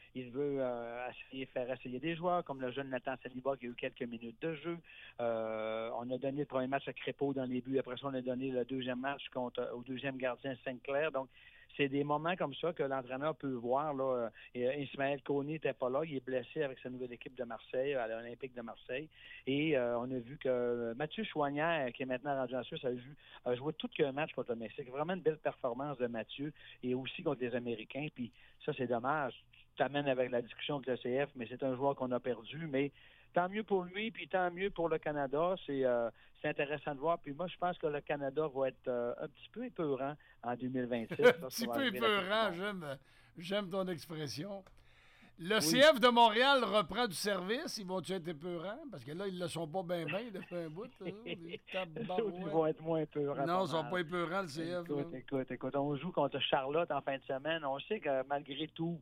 faire essayer des joueurs, comme le jeune Nathan Saliba qui a eu quelques minutes de jeu. On a donné le premier match à Crépeau dans les buts. Après ça, on a donné le deuxième match au deuxième gardien Sinclair. Donc, c'est des moments comme ça que l'entraîneur peut voir. Là, Ismaël Koné n'était pas là. Il est blessé avec sa nouvelle équipe de Marseille, à l'Olympique de Marseille. Et on a vu que Mathieu Chouanière, qui est maintenant rendu en Suisse, a joué tout qu'un match contre le Mexique. Vraiment une belle performance de Mathieu et aussi contre les Américains. Puis ça, c'est dommage. Tu t'amènes avec la discussion de l'ECF, mais c'est un joueur qu'on a perdu. Mais tant mieux pour lui, puis tant mieux pour le Canada. C'est intéressant de voir. Puis moi, je pense que le Canada va être un petit peu épeurant en 2026. Un petit peu épeurant, j'aime ton expression. Le CF de Montréal reprend du service. Ils vont-tu être épeurants? Parce que là, ils ne le sont pas bien depuis un bout. Ils vont être moins épeurants. Non, ils ne sont pas épeurants, le CF. Écoute, on joue contre Charlotte en fin de semaine. On sait que malgré tout,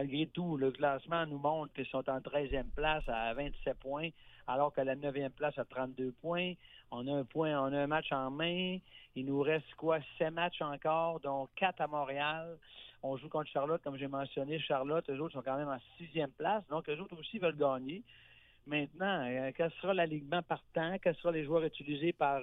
le classement nous montre qu'ils sont en 13e place à 27 points, alors que la 9e place a 32 points. On a un match en main. Il nous reste 7 matchs encore, dont 4 à Montréal. On joue contre Charlotte, comme j'ai mentionné. Charlotte, eux autres sont quand même en 6e place, donc eux autres aussi veulent gagner. Maintenant, quel sera l'alignement partant? Quels seront les joueurs utilisés par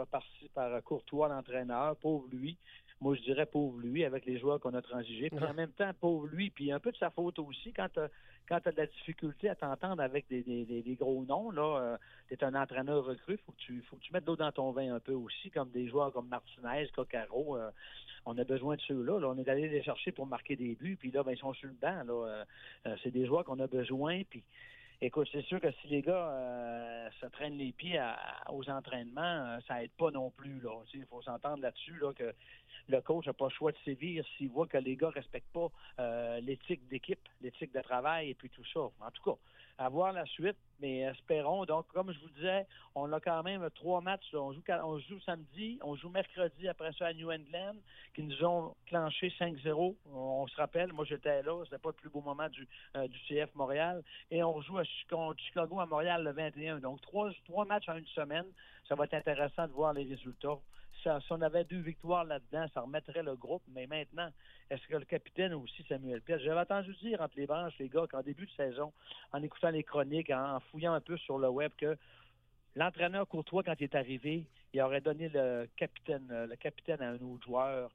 Courtois, l'entraîneur? Pauvre lui. Moi, je dirais pauvre lui, avec les joueurs qu'on a transigés. Puis en même temps, pauvre lui, puis un peu de sa faute aussi, quand tu as de la difficulté à t'entendre avec des gros noms, là, tu es un entraîneur recru, faut que tu mettes l'eau dans ton vin un peu aussi, comme des joueurs comme Martinez, Coccaro. On a besoin de ceux-là. Là. On est allé les chercher pour marquer des buts, puis là, ils sont sur le banc. Là. C'est des joueurs qu'on a besoin, puis écoute, c'est sûr que si les gars se traînent les pieds aux entraînements, ça aide pas non plus. Il faut s'entendre là-dessus là, que le coach n'a pas le choix de sévir s'il voit que les gars ne respectent pas l'éthique d'équipe, l'éthique de travail et puis tout ça. En tout cas, à voir la suite, mais espérons. Donc, comme je vous disais, on a quand même 3 matchs. Là. On joue samedi, on joue mercredi après ça à New England, qui nous ont clenché 5-0. On se rappelle, moi j'étais là, c'était pas le plus beau moment du CF Montréal. Et on joue contre Chicago à Montréal le 21. Donc, 3 matchs en une semaine. Ça va être intéressant de voir les résultats. Si on avait 2 victoires là-dedans, ça remettrait le groupe. Mais maintenant, est-ce que le capitaine aussi, Samuel Piette, j'avais entendu dire entre les branches, les gars, qu'en début de saison, en écoutant les chroniques, en fouillant un peu sur le web, que l'entraîneur Courtois, quand il est arrivé, il aurait donné le capitaine à un autre joueur,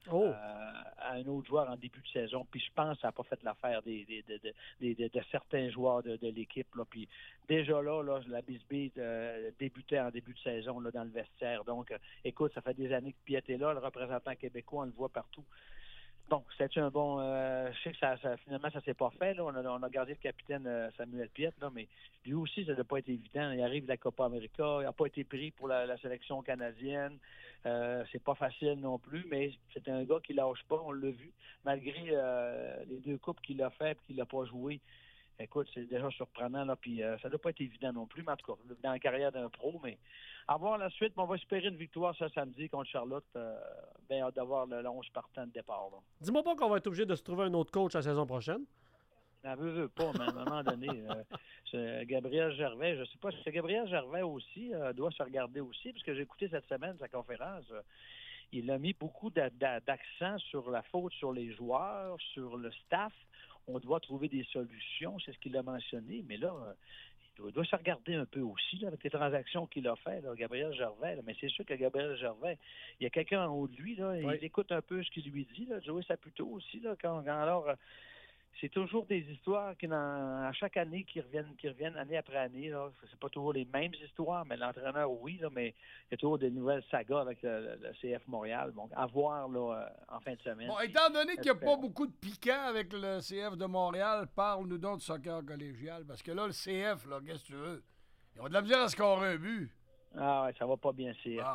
en début de saison. Puis je pense que ça n'a pas fait l'affaire de certains joueurs de l'équipe. Là. Puis déjà là, la bisbille débutait en début de saison là, dans le vestiaire. Donc, écoute, ça fait des années que Piette est là, le représentant québécois, on le voit partout. Bon, c'était un bon... je sais que finalement, ça s'est pas fait. Là. On a gardé le capitaine Samuel Piette, là, mais lui aussi, ça n'a pas été évident. Il arrive de la Copa América, il n'a pas été pris pour la sélection canadienne. C'est pas facile non plus, mais c'est un gars qui lâche pas, on l'a vu. Malgré les 2 coupes qu'il a fait et qu'il n'a pas joué. Écoute, c'est déjà surprenant, là, puis ça doit pas être évident non plus, mais en tout cas, dans la carrière d'un pro, mais à voir la suite, on va espérer une victoire ce samedi contre Charlotte, bien hâte d'avoir le 11 partant de départ. Là. Dis-moi pas qu'on va être obligé de se trouver un autre coach la saison prochaine. Elle veut pas, mais à un moment donné, Gabriel Gervais, je sais pas, c'est Gabriel Gervais aussi, doit se regarder aussi, parce que j'ai écouté cette semaine sa conférence, il a mis beaucoup d'accent sur la faute sur les joueurs, sur le staff. On doit trouver des solutions, c'est ce qu'il a mentionné, mais là, il doit se regarder un peu aussi là, avec les transactions qu'il a fait, là, Gabriel Gervais. Là. Mais c'est sûr que Gabriel Gervais, il y a quelqu'un en haut de lui, là, il écoute un peu ce qu'il lui dit, là, Joey Saputo aussi, là, alors c'est toujours des histoires qui, à chaque année, qui reviennent année après année. Là. C'est pas toujours les mêmes histoires, mais l'entraîneur, oui, là, mais il y a toujours des nouvelles sagas avec le CF Montréal. Donc, à voir là, en fin de semaine. Bon, étant donné qu'il n'y a pas beaucoup de piquants avec le CF de Montréal, parle-nous donc du soccer collégial. Parce que là, le CF, là, qu'est-ce que tu veux? Ils ont de la misère à scorer un but. Ah ouais, ça va pas bien, CF.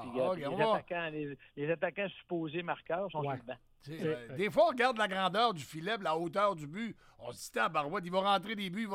Les attaquants supposés marqueurs sont sur le banc. Des fois, on regarde la grandeur du filet, la hauteur du but. On se dit, tabarouette, il va rentrer des buts,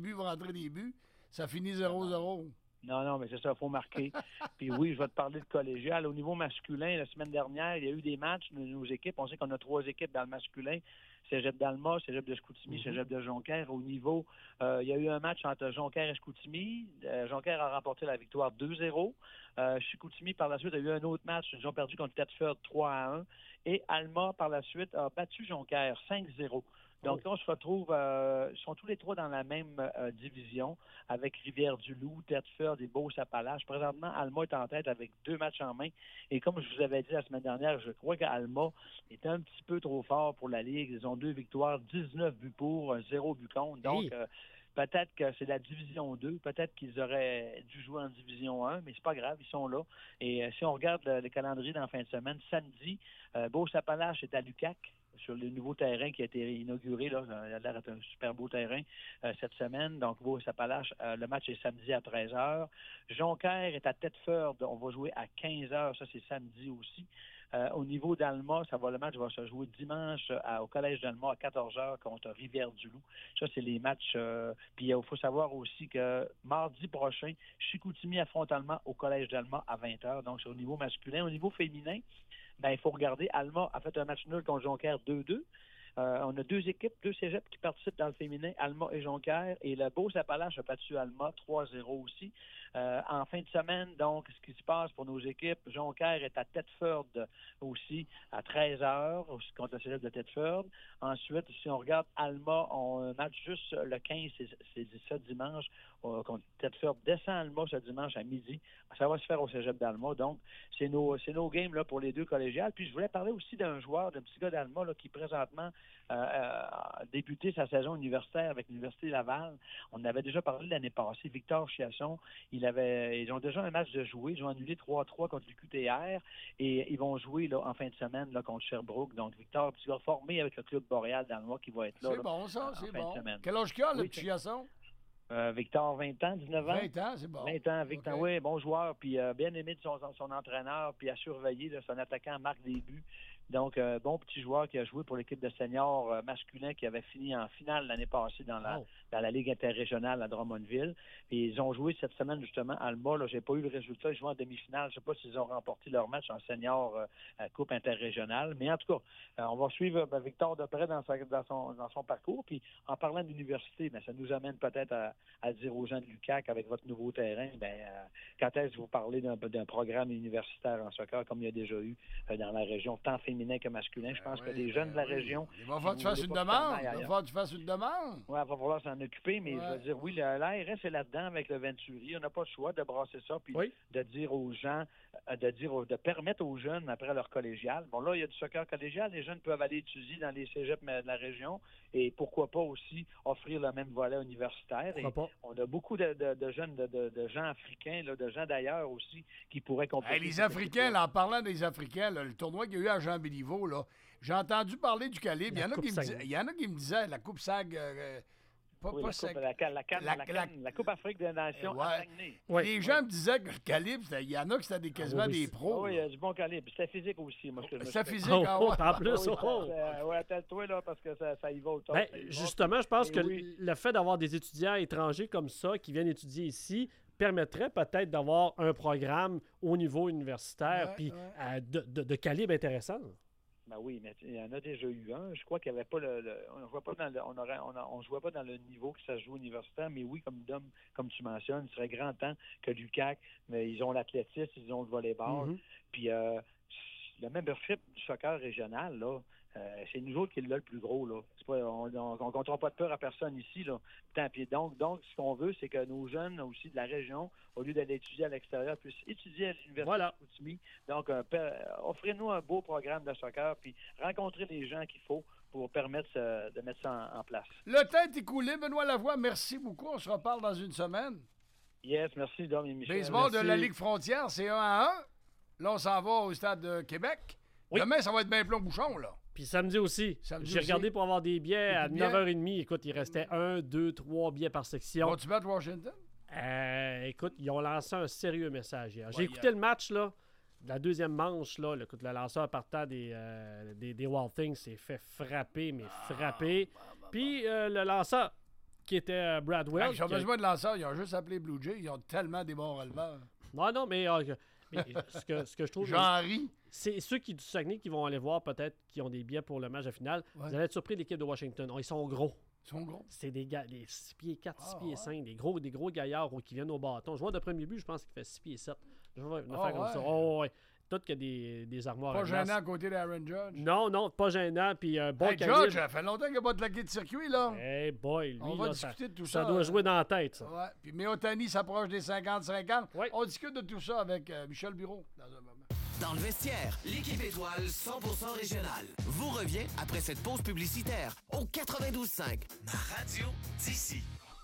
Ça finit 0-0. Non, mais c'est ça, il faut marquer. Puis oui, je vais te parler de collégial. Au niveau masculin, la semaine dernière, il y a eu des matchs de nos équipes. On sait qu'on a 3 équipes dans le masculin. Cégep d'Alma, Cégep de Chicoutimi, Cégep de Jonquière. Au niveau, il y a eu un match entre Jonquière et Chicoutimi. Jonquière a remporté la victoire 2-0. Chicoutimi, par la suite, a eu un autre match. Ils ont perdu contre Thetford 3-1. Et Alma, par la suite, a battu Jonquière 5-0. Donc, là, on se retrouve, ils sont tous les trois dans la même division, avec Rivière-du-Loup, Thetford et Beauce-Appalaches. Présentement, Alma est en tête avec 2 matchs en main. Et comme je vous avais dit la semaine dernière, je crois qu'Alma est un petit peu trop fort pour la Ligue. Ils ont 2 victoires, 19 buts pour, 0 but contre. Donc, peut-être que c'est la Division 2. Peut-être qu'ils auraient dû jouer en Division 1, mais c'est pas grave, ils sont là. Et si on regarde le calendrier dans la fin de semaine, samedi, Beauce-Appalaches est à Lucac, sur le nouveau terrain qui a été inauguré. Là, il a l'air d'être un super beau terrain cette semaine. Donc, Beauce-Appalaches, le match est samedi à 13h. Jonquière est à Thetford. On va jouer à 15h. Ça, c'est samedi aussi. Au niveau d'Alma, le match va se jouer dimanche au Collège d'Alma à 14h contre Rivière-du-Loup. Ça, c'est les matchs. Puis, il faut savoir aussi que mardi prochain, Chicoutimi affronte Alma au Collège d'Alma à 20h. Donc, c'est au niveau masculin. Au niveau féminin, il faut regarder. Alma a fait un match nul contre Jonquière 2-2. On a 2 équipes, 2 cégeps qui participent dans le féminin, Alma et Jonquière. Et le Beauce-Appalaches a battu Alma 3-0 aussi. En fin de semaine, donc, ce qui se passe pour nos équipes, Jonquière est à Thetford aussi à 13h contre le cégep de Thetford. Ensuite, si on regarde Alma, on match juste le 15, c'est ce dimanche contre Thetford. Descend Alma ce dimanche à midi. Ça va se faire au cégep d'Alma. Donc, c'est nos games là, pour les 2 collégiales. Puis, je voulais parler aussi d'un petit gars d'Alma là, qui présentement a débuté sa saison universitaire avec l'Université Laval. On en avait déjà parlé l'année passée. Victor Chiasson, ils ont déjà un match de jouer. Ils ont annulé 3-3 contre l'UQTR et ils vont jouer là, en fin de semaine là, contre Sherbrooke. Donc, Victor, petit gars formé avec le club Boréal d'Alma qui va être là. C'est bon, ça, c'est bon. Semaine. Quel âge qu'il a, le petit Chiasson? Victor, 20 ans, 19 ans. 20 ans, c'est bon. 20 ans, Victor, okay. Oui, bon joueur, puis bien aimé de son entraîneur, puis à surveiller, là, son attaquant marque des buts. Donc, bon petit joueur qui a joué pour l'équipe de seniors masculin qui avait fini en finale l'année passée dans la Ligue interrégionale à Drummondville. Et ils ont joué cette semaine, justement, à Alma. Là, j'ai pas eu le résultat. Ils jouent en demi-finale. Je sais pas s'ils ont remporté leur match en senior Coupe interrégionale. Mais en tout cas, on va suivre Victor de près dans son parcours. Puis, en parlant d'université, ça nous amène peut-être à dire aux gens de l'UQAC, avec votre nouveau terrain, quand est-ce que vous parlez d'un programme universitaire en soccer, comme il y a déjà eu dans la région, tant féminin que masculin. Je pense que les jeunes de la région... Il va falloir que tu fasses une demande. Il va falloir que tu fasses une demande. Oui, il va falloir s'en occuper, mais je veux dire, oui, l'ARS est là-dedans avec le Venturi. On n'a pas le choix de brasser ça puis de dire aux gens, de permettre aux jeunes, après leur collégial. Bon, là, il y a du soccer collégial. Les jeunes peuvent aller étudier dans les cégeps de la région et pourquoi pas aussi offrir le même volet universitaire. Et on a beaucoup de jeunes, de gens africains, là, de gens d'ailleurs aussi, qui pourraient compléter. Les Africains, là, en parlant des Africains, là, le tournoi qu'il y a eu à Jean-Béliveau, là, j'ai entendu parler du calibre. Il y en a qui me disaient la Coupe SAG. La Coupe Afrique des Nations. Les gens me disaient que le calibre, il y en a qui c'était quasiment des pros. Oui, il y a du bon calibre. C'était physique aussi. C'était physique, en plus. Oui, attelle-toi, là, parce que ça y va au top. Justement, je pense que le fait d'avoir des étudiants étrangers comme ça qui viennent étudier ici permettrait peut-être d'avoir un programme au niveau universitaire puis de calibre intéressant. Ben oui, mais il y en a déjà eu un. Je crois qu'il n'y avait pas on jouait pas dans le niveau que ça se joue universitaire, mais oui, comme tu mentionnes, il serait grand temps que l'UQAC, mais ils ont l'athlétisme, ils ont le volleyball. Puis le membership du soccer régional, là, c'est nous autres qui l'a le plus gros, là. C'est pas, on ne comptera pas de peur à personne ici, là. Donc, ce qu'on veut, c'est que nos jeunes aussi de la région, au lieu d'aller étudier à l'extérieur, puissent étudier à l'Université de Chicoutimi. Donc, offrez-nous un beau programme de soccer, puis rencontrer les gens qu'il faut pour permettre de mettre ça en place. Le temps est écoulé. Benoît Lavoie, merci beaucoup. On se reparle dans une semaine. Yes, merci, Dom et Michel. Baseball de la Ligue Frontière, c'est 1-1. Là, on s'en va au stade de Québec. Oui. Demain, ça va être bien plein bouchon, là. Puis samedi aussi. J'ai regardé pour avoir des billets à 9h30. Écoute, il restait 1, 2, 3 billets par section. Vas-tu battre Washington? Écoute, ils ont lancé un sérieux message hier. J'ai écouté le match, là. La deuxième manche, là, le lanceur partant des Wild Things s'est fait frapper, mais frapper. Puis le lanceur, qui était Bradwell... Ils ont besoin de lanceurs. Ils ont juste appelé Blue Jay. Ils ont tellement des bons releveurs. Non, mais ce que je trouve... J'en ris. C'est ceux du Saguenay qui vont aller voir, peut-être, qui ont des billets pour le match de finale. Vous allez être surpris de l'équipe de Washington. Ils sont gros. Ils sont gros. C'est des gars, des 6 pieds 4, 6 pieds 5, des gros gaillards qui viennent au bâton. Je vois de premier but, je pense qu'il fait 6 pieds 7. Je vais faire comme ça. Tout qu'il y a des armoires Pas à glace. gênant à côté d'Aaron Judge. Non, pas gênant. Puis bon Hey, calibre. Judge, ça fait longtemps qu'il n'a pas claqué de circuit, là. Hey boy, lui, on va là, discuter de tout ça. Ça doit jouer dans la tête, ça. Ouais. Puis Méotani s'approche des 50-50. On discute de tout ça avec Michel Bureau dans un moment. Dans le vestiaire, l'équipe étoile 100% régionale vous revient après cette pause publicitaire au 92.5, ma radio d'ici.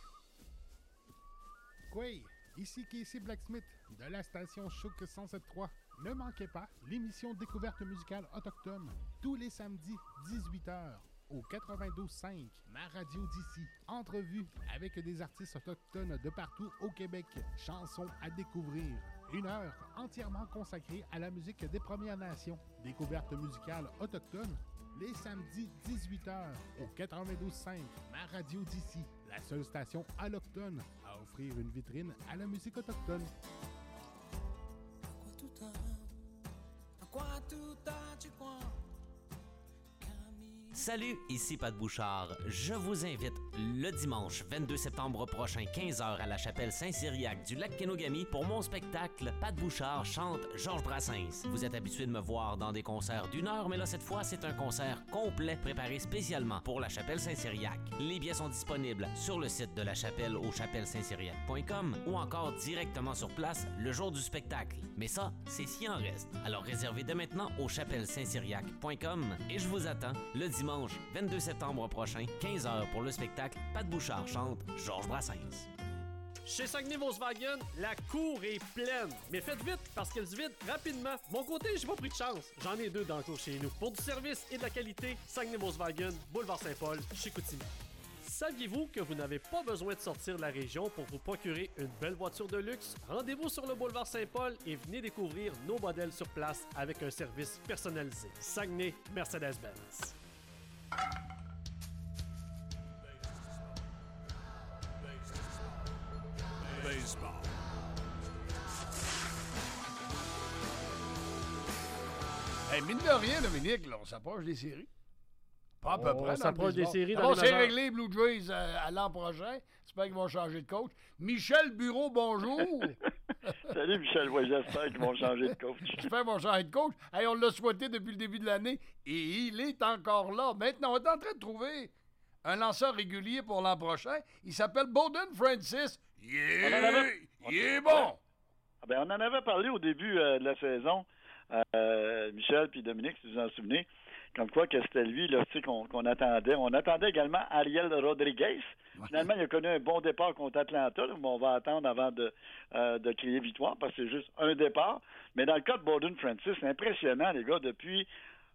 Oui, ici Casey Blacksmith de la station Chouk 107.3. Ne manquez pas l'émission Découverte musicale autochtone tous les samedis 18h au 92.5, ma radio d'ici. Entrevue avec des artistes autochtones de partout au Québec. Chansons à découvrir. 1 heure entièrement consacrée à la musique des Premières Nations. Découverte musicale autochtone les samedis 18h au 92.5, ma radio d'ici. La seule station allochtone à offrir une vitrine à la musique autochtone. Salut, ici Pat Bouchard. Je vous invite le dimanche 22 septembre prochain, 15h, à la chapelle Saint-Cyriaque du lac Kenogami pour mon spectacle Pat Bouchard chante Georges Brassens. Vous êtes habitué de me voir dans des concerts d'1 heure, mais là, cette fois, c'est un concert complet préparé spécialement pour la chapelle Saint-Cyriaque. Les billets sont disponibles sur le site de la chapelle au chapellesaintcyriaque.com ou encore directement sur place le jour du spectacle. Mais ça, c'est s'il en reste. Alors réservez dès maintenant au chapellesaintcyriaque.com et je vous attends le dimanche 22 septembre prochain, 15h pour le spectacle Pat Bouchard chante Georges Brassens. Chez Saguenay Volkswagen, la cour est pleine. Mais faites vite parce qu'elle se vide rapidement. De mon côté, j'ai pas pris de chance. J'en ai 2 dans le cours chez nous. Pour du service et de la qualité, Saguenay Volkswagen, Boulevard Saint-Paul, Chicoutimi. Saviez-vous que vous n'avez pas besoin de sortir de la région pour vous procurer une belle voiture de luxe? Rendez-vous sur le boulevard Saint-Paul et venez découvrir nos modèles sur place avec un service personnalisé. Saguenay Mercedes-Benz. Baseball. Hey, mine de rien, Dominique, là, on s'approche des séries. Pas à peu près. On s'approche des séries dans bon, les c'est majeures. réglé, Blue Jays, à l'an prochain. J'espère qu'ils vont changer de coach. Michel Bureau, bonjour. Salut, Michel. Oui, j'espère qu'ils vont changer de coach. J'espère qu'ils vont changer de coach. Hey, on l'a souhaité depuis le début de l'année et il est encore là. Maintenant, on est en train de trouver un lanceur régulier pour l'an prochain. Il s'appelle Bowden Francis. Il est bon. Ah ben, on en avait parlé au début de la saison, Michel puis Dominique, si vous en souvenez, comme quoi que c'était lui là, qu'on attendait. On attendait également Ariel Rodriguez. Finalement, il a connu un bon départ contre Atlanta, là, mais on va attendre avant de crier victoire, parce que c'est juste un départ. Mais dans le cas de Bowden Francis, c'est impressionnant, les gars, depuis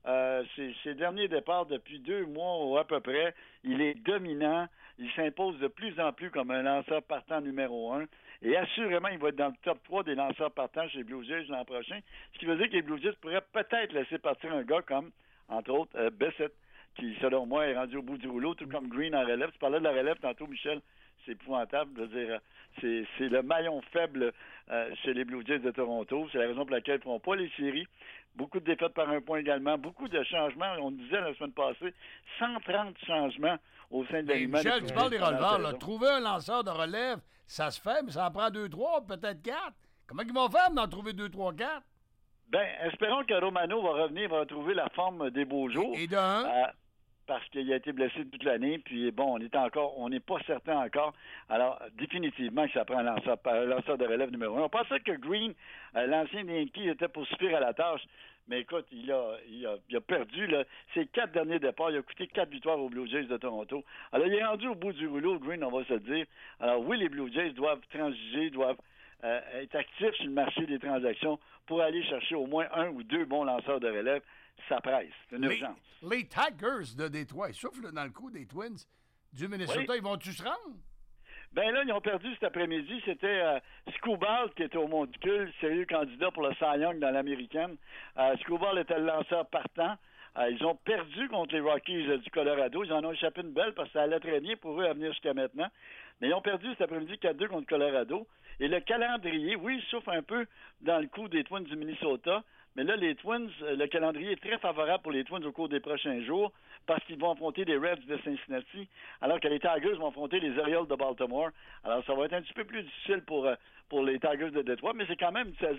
ses derniers départs, depuis 2 mois ou à peu près, il est dominant. Il s'impose de plus en plus comme un lanceur partant numéro 1. Et assurément, il va être dans le top 3 des lanceurs partants chez les Blue Jays l'an prochain. Ce qui veut dire que les Blue Jays pourraient peut-être laisser partir un gars comme, entre autres, Bassett, qui, selon moi, est rendu au bout du rouleau, tout comme Green en relève. Tu parlais de la relève tantôt, Michel. C'est épouvantable. Je veux dire, c'est le maillon faible chez les Blue Jays de Toronto. C'est la raison pour laquelle ils ne feront pas les séries. Beaucoup de défaites par un point également. Beaucoup de changements. On disait la semaine passée, 130 changements au sein de l'aliment. Michel, tu parles des releveurs. Là. Trouver un lanceur de relève, ça se fait, mais ça en prend 2, 3, peut-être 4. Comment ils vont faire d'en trouver 2, 3, 4? Ben, espérons que Romano va revenir, va retrouver la forme des beaux jours. Et d'un? Parce qu'il a été blessé toute l'année, puis bon, on n'est pas certain encore. Alors, définitivement que ça prend un lanceur de relève numéro 1. On pensait que Green, l'ancien Yankee, était pour suffire à la tâche. Mais écoute, il a perdu là, ses 4 derniers départs. Il a coûté 4 victoires aux Blue Jays de Toronto. Alors, il est rendu au bout du rouleau, Green, on va se le dire. Alors, oui, les Blue Jays doivent transiger, doivent être actifs sur le marché des transactions pour aller chercher au moins 1 ou 2 bons lanceurs de relève. Ça presse. C'est une urgence. Les Tigers de Détroit, ils soufflent dans le coup des Twins du Minnesota. Oui. Ils vont-tu se rendre? Ben là, ils ont perdu cet après-midi. C'était Skubal qui était au monticule, sérieux candidat pour le Cy Young dans l'américaine. Skubal était le lanceur partant. Ils ont perdu contre les Rockies du Colorado. Ils en ont échappé une belle parce que ça allait très bien pour eux à venir jusqu'à maintenant. Mais ils ont perdu cet après-midi 4-2 contre Colorado. Et le calendrier, oui, il souffre un peu dans le coup des Twins du Minnesota. Mais là, les Twins, le calendrier est très favorable pour les Twins au cours des prochains jours parce qu'ils vont affronter les Reds de Cincinnati, alors que les Tigers vont affronter les Orioles de Baltimore. Alors, ça va être un petit peu plus difficile pour les Tigers de Détroit, mais c'est quand même une saison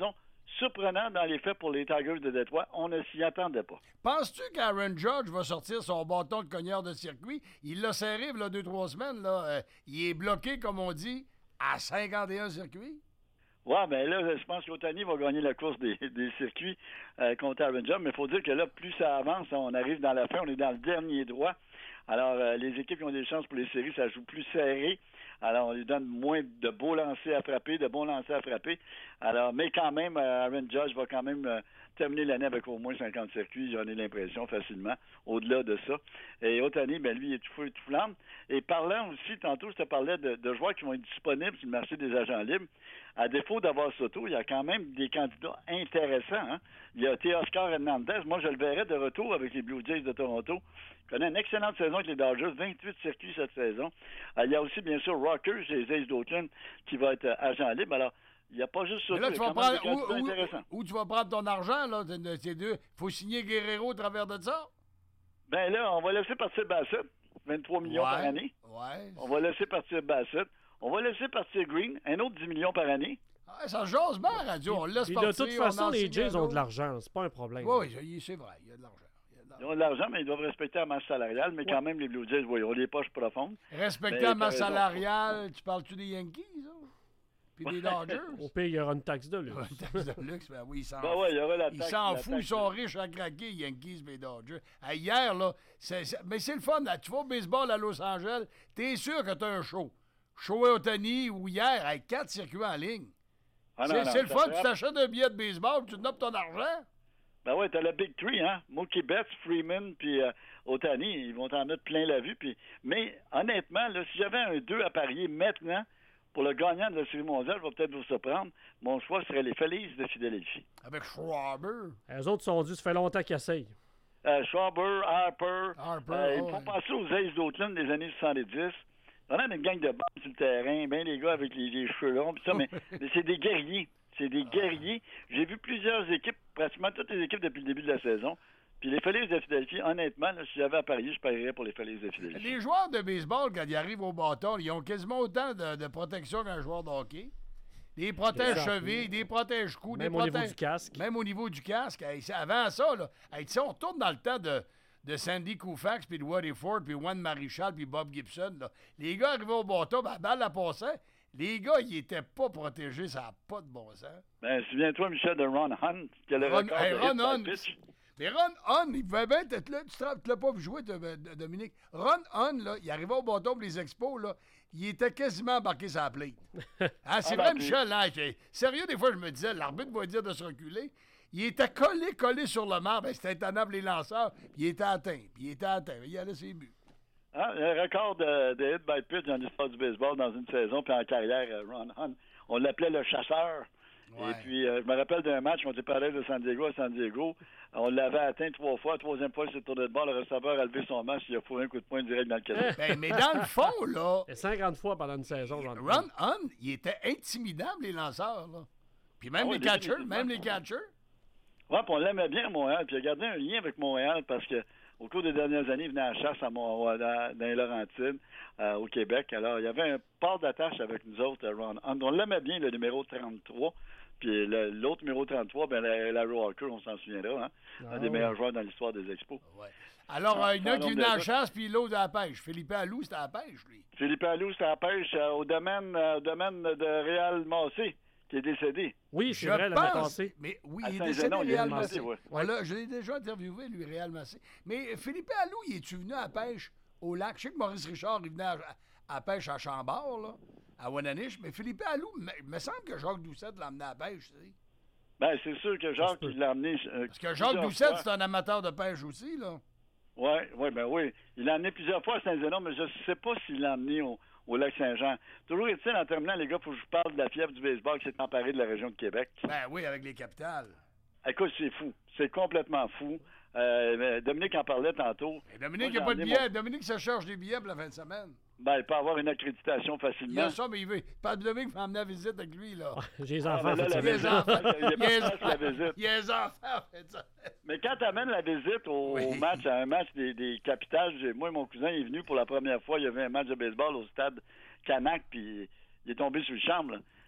surprenant dans les faits pour les Tigers de Détroit. On ne s'y attendait pas. Penses-tu qu'Aaron Judge va sortir son bâton de cogneur de circuit? Il l'a serré, là, 2-3 semaines. Là. Il est bloqué, comme on dit, à 51 circuits. Oui, bien là, je pense qu'Otani va gagner la course des circuits contre Aaron Judge. Mais il faut dire que là, plus ça avance, on arrive dans la fin, on est dans le dernier droit. Alors, les équipes qui ont des chances pour les séries, ça joue plus serré. Alors, on lui donne moins de beaux lancers à frapper, de bons lancers à frapper. Alors, mais quand même, Aaron Judge va quand même terminer l'année avec au moins 50 circuits, j'en ai l'impression, facilement, au-delà de ça. Et Otani, ben lui, il est tout feu et tout flamme. Et parlant aussi, tantôt, je te parlais de joueurs qui vont être disponibles sur le marché des agents libres. À défaut d'avoir Soto, il y a quand même des candidats intéressants. Hein? Il y a Teoscar Hernandez. Moi, je le verrais de retour avec les Blue Jays de Toronto. Il connaît une excellente saison avec les Dodgers, 28 circuits cette saison. Il y a aussi, bien sûr, Rockers et les Aces d'Oakland qui va être agent libre. Alors, il n'y a pas juste Soto. Mais là, il y a quand même des candidats intéressants. Où tu vas prendre ton argent, là, de ces deux? Il faut signer Guerrero au travers de ça? Ben là, on va laisser partir Bassett, 23 millions par année. Ouais. On va laisser partir Bassett. On va laisser partir Green, un autre 10 millions par année. Ah, ça jase bien, radio. On le laisse partir. De toute façon, les Jays ont de l'argent. C'est pas un problème. Oui, c'est vrai. Il y a de l'argent. Ils ont de l'argent, mais ils doivent respecter la masse salariale. Mais quand même, les Blue Jays, oui, ils ont les poches profondes. Respecter la masse salariale, tu parles-tu des Yankees, là? Puis des Dodgers? Au pire, il y aura une taxe de luxe. Une taxe de luxe, ben oui, il s'en fout. Ouais, il y aura la ils taxe, s'en la foutent, taxe. ils sont riches à craquer, Yankees et Dodgers. Hier, là, mais c'est le fun. Là, tu vas au baseball à Los Angeles, t'es sûr que t'as un show. Show à Otani ou hier, avec 4 circuits en ligne. C'est le fun, tu t'achètes un billet de baseball, tu te donnes ton argent. Ben oui, t'as le Big Three, hein? Mookie Betts, Freeman, puis Otani, ils vont t'en mettre plein la vue. Mais honnêtement, là, si j'avais un 2 à parier maintenant pour le gagnant de la Série mondiale, je vais peut-être vous surprendre, mon choix serait les Phillies de Philadelphie. Avec Schwarber. Les autres sont dû, ça fait longtemps qu'ils essayent. Schwarber, Harper. Ils font passer aux Aces d'Oakland des années 70. On a une gang de bombes sur le terrain, bien les gars avec les cheveux longs, pis ça, mais c'est des guerriers. C'est des guerriers. J'ai vu plusieurs équipes, pratiquement toutes les équipes depuis le début de la saison. Puis les Phillies de Philadelphie, honnêtement, là, si j'avais à parier, je parierais pour les Phillies de Philadelphie. Les joueurs de baseball, quand ils arrivent au bâton, ils ont quasiment autant de protection qu'un joueur de hockey. Des protèges chevilles, des protèges coups, même au niveau du casque. Même au niveau du casque. Avant ça, là, on retourne dans le temps de Sandy Koufax, puis de Woody Ford, puis Juan Marichal, puis Bob Gibson. Là. Les gars arrivaient au bâton, ben, balle la passait. Les gars, ils étaient pas protégés, ça n'a pas de bon sens. Ben, souviens-toi, Michel, de Ron Hunt, qui a le record de hit by pitch. Mais Ron Hunt, il pouvait bien être là. Tu l'as pas vu jouer, Dominique. Ron Hunt, là, il arrivait au bâton pour les expos, là. Il était quasiment embarqué sur la plate. Hein, c'est vrai, Michel. Hein, sérieux, des fois, je me disais, l'arbitre va dire de se reculer. Il était collé sur le marbre. Ben, c'était étonnant pour les lanceurs. Puis il était atteint. Il allait ses buts. Hein, le record de hit by pitch dans l'histoire du baseball dans une saison, puis en carrière, Ron Hunt. On l'appelait le chasseur. Ouais. Et puis, je me rappelle d'un match contre les Padres de San Diego à San Diego. On l'avait atteint 3 fois. Troisième fois, il s'est tourné de bord. Le receveur a levé son match. Il a fourré un coup de poing direct dans le cadeau. Mais dans le fond, là... 50 fois pendant une saison. Ron Hunt, il était intimidable, les lanceurs. Là. Puis même les catchers. Oui, puis on l'aimait bien à Montréal. Puis il a gardé un lien avec Montréal parce que au cours des dernières années, il venait à la chasse dans les Laurentides, au Québec. Alors, il y avait un port d'attache avec nous autres, Ron Hunt. On l'aimait bien, le numéro 33. Puis l'autre numéro 33, ben Larry Walker, on s'en souviendra, hein? Un des meilleurs joueurs dans l'histoire des Expos. Ouais. Alors, il y en a qui venait à la chasse, puis l'autre à la pêche. Philippe Alou, c'était à la pêche, lui. Philippe Alou, c'était à la pêche au domaine de Réal Massé, qui est décédé. Oui, c'est vrai, l'année passée. Mais oui, il est décédé, Réal Massé. Voilà, je l'ai déjà interviewé, lui, Réal Massé. Mais Philippe Alou, il est-tu venu à la pêche au lac? Je sais que Maurice Richard, il venait à la pêche à Chambord, là, à Wananiche. Mais Philippe Alou, il me semble que Jacques Doucette l'a amené à la pêche, tu sais. Ben, c'est sûr que Jacques, il l'a amené. Parce que Jacques Doucette, c'est un amateur de pêche aussi, là. Oui. Il l'a amené plusieurs fois à Saint-Zénon, mais je ne sais pas s'il l'a amené au Lac-Saint-Jean. Toujours est-il, en terminant, les gars, il faut que je vous parle de la fièvre du baseball qui s'est emparée de la région de Québec. Ben oui, avec les capitales. Écoute, c'est fou. C'est complètement fou. Dominique en parlait tantôt. Et Dominique, il n'y a pas de billets. Dominique se charge des billets pour la fin de semaine. Ben, il peut avoir une accréditation facilement. Il y a ça, mais il veut. Pas de Dominique va emmener à visite avec lui, là. J'ai les enfants. Il y a les enfants. Il y a les enfants. Mais quand tu amènes la visite au match, à un match des capitales, moi, mon cousin est venu pour la première fois. Il y avait un match de baseball au stade Canac, puis il est tombé sur le chambre. Là.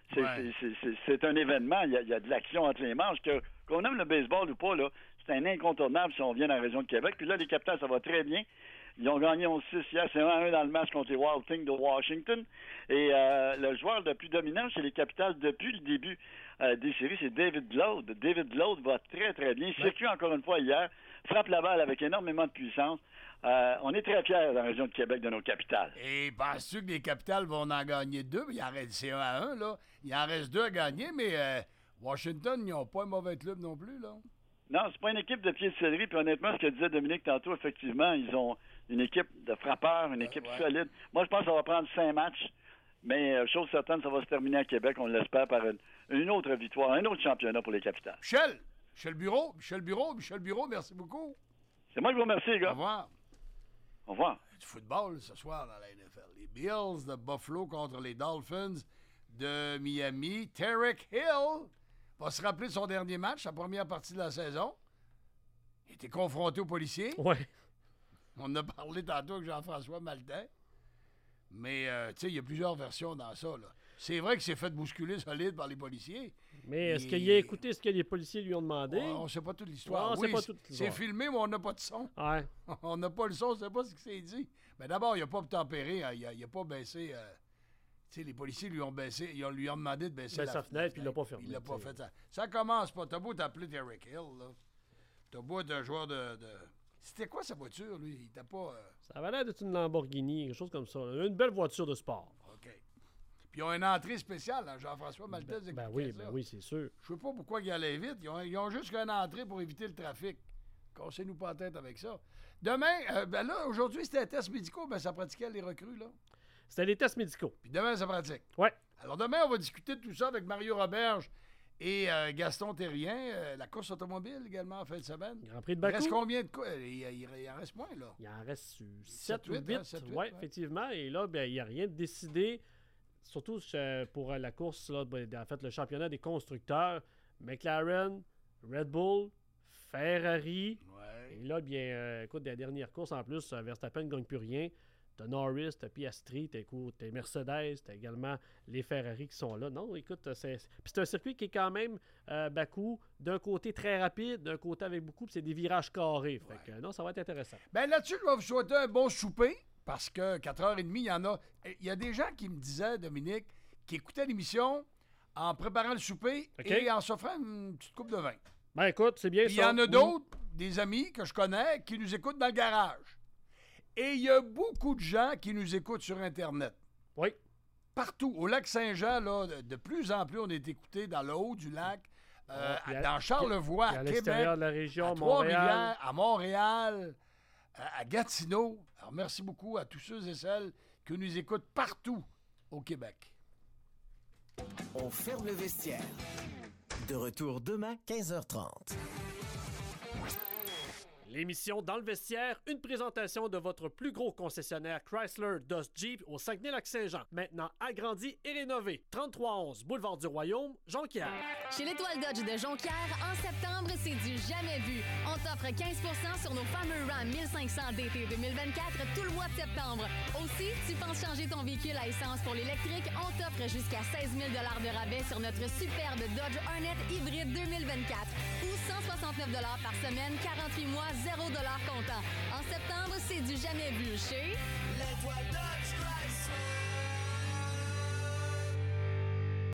C'est un événement. Il y a de l'action entre les manches. Qu'on aime le baseball ou pas, là, c'est un incontournable si on vient dans la région de Québec. Puis là, les Capitals, ça va très bien. Ils ont gagné 11-6 hier. C'est 1-1 dans le match contre les Wild Things de Washington. Et le joueur le plus dominant chez les Capitals depuis le début des séries, c'est David Lowe. David Lowe va très, très bien. Il circule encore une fois hier. Frappe la balle avec énormément de puissance. On est très fiers dans la région de Québec de nos Capitals. Et penses-tu que les Capitals vont en gagner 2? C'est 1-1, là. Il en reste 2 à gagner, mais Washington, ils n'ont pas un mauvais club non plus, là. Non, c'est pas une équipe de pied de céleri. Puis honnêtement, ce que disait Dominique tantôt, effectivement, ils ont une équipe de frappeurs, une équipe solide. Moi, je pense que ça va prendre 5 matchs. Mais chose certaine, ça va se terminer à Québec, on l'espère, par une autre victoire, un autre championnat pour les Capitals. Michel Bureau, merci beaucoup. C'est moi qui vous remercie, les gars. Au revoir. Au revoir. Du football ce soir dans la NFL. Les Bills de Buffalo contre les Dolphins de Miami. Tyreek Hill va se rappeler de son dernier match, sa première partie de la saison. Il était confronté aux policiers. Ouais. On en a parlé tantôt avec Jean-François Maltais. Mais, tu sais, il y a plusieurs versions dans ça, là. C'est vrai qu'il s'est fait bousculer solide par les policiers. Mais est-ce qu'il a écouté ce que les policiers lui ont demandé? Ouais, on ne sait pas toute l'histoire. Ouais, c'est filmé, mais on n'a pas de son. Ouais. On n'a pas le son, on ne sait pas ce qui s'est dit. Mais d'abord, il n'a pas tempéré. Hein, il n'a pas baissé... tu sais, les policiers lui ont demandé de baisser sa fenêtre, puis il l'a pas fermé. Il l'a pas fait. Ça commence pas. T'as beau t'appeler Tyreek Hill, là. T'as beau être un joueur de... C'était quoi sa voiture, lui? Il était pas... Ça avait l'air d'être une Lamborghini, quelque chose comme ça. Une belle voiture de sport. OK. Puis ils ont une entrée spéciale, hein, Jean-François Maltais. Ben oui, c'est sûr. Je sais pas pourquoi ils allaient vite. Ils ont juste une entrée pour éviter le trafic. Cassez-nous pas la tête avec ça. Demain, là, aujourd'hui, c'était tests médicaux. Ben, ça pratiquait les recrues, là. C'était les tests médicaux. Puis demain, ça pratique. Ouais. Alors demain, on va discuter de tout ça avec Mario Roberge et Gaston Terrien. La course automobile également en fin de semaine. Grand Prix de Bakou. Il reste combien de courses? Il en reste moins, là. Il en reste 7 ou 8. Hein, 7, 8 oui, effectivement. Et là, ben, il n'y a rien de décidé. Surtout pour la course, là, en fait, le championnat des constructeurs. McLaren, Red Bull, Ferrari. Ouais. Et là, bien, écoute, des dernières courses en plus, Verstappen ne gagne plus rien. T'as Norris, t'as Piastri, t'as Mercedes, t'as également les Ferrari qui sont là. Non, écoute, c'est un circuit qui est quand même Bakou, d'un côté très rapide, d'un côté avec beaucoup, puis c'est des virages carrés. Fait que non, ça va être intéressant. Ben là-dessus, je vais vous souhaiter un bon souper, parce que 4h30, il y en a. Il y a des gens qui me disaient, Dominique, qui écoutaient l'émission en préparant le souper et en s'offrant une petite coupe de vin. Ben écoute, c'est bien ça. Il y en a d'autres, des amis que je connais, qui nous écoutent dans le garage. Et il y a beaucoup de gens qui nous écoutent sur Internet. Oui. Partout. Au lac Saint-Jean, là, de plus en plus, on est écouté dans le haut du lac, dans Charlevoix, à Québec, l'extérieur de la région, à Trois-Rivières, à Montréal, à Gatineau. Alors, merci beaucoup à tous ceux et celles qui nous écoutent partout au Québec. On ferme le vestiaire. De retour demain, 15h30. L'émission Dans le vestiaire, une présentation de votre plus gros concessionnaire Chrysler Dodge Jeep au Saguenay-Lac-Saint-Jean. Maintenant agrandi et rénové. 3311 Boulevard du Royaume, Jonquière. Chez l'Étoile Dodge de Jonquière, en septembre, c'est du jamais vu. On t'offre 15% sur nos fameux Ram 1500 d'été 2024 tout le mois de septembre. Aussi, tu penses changer ton véhicule à essence pour l'électrique, on t'offre jusqu'à 16 000 de rabais sur notre superbe Dodge Hornet hybride 2024 ou 169 par semaine, 48 mois, 0 comptant. En septembre, c'est du jamais vu chez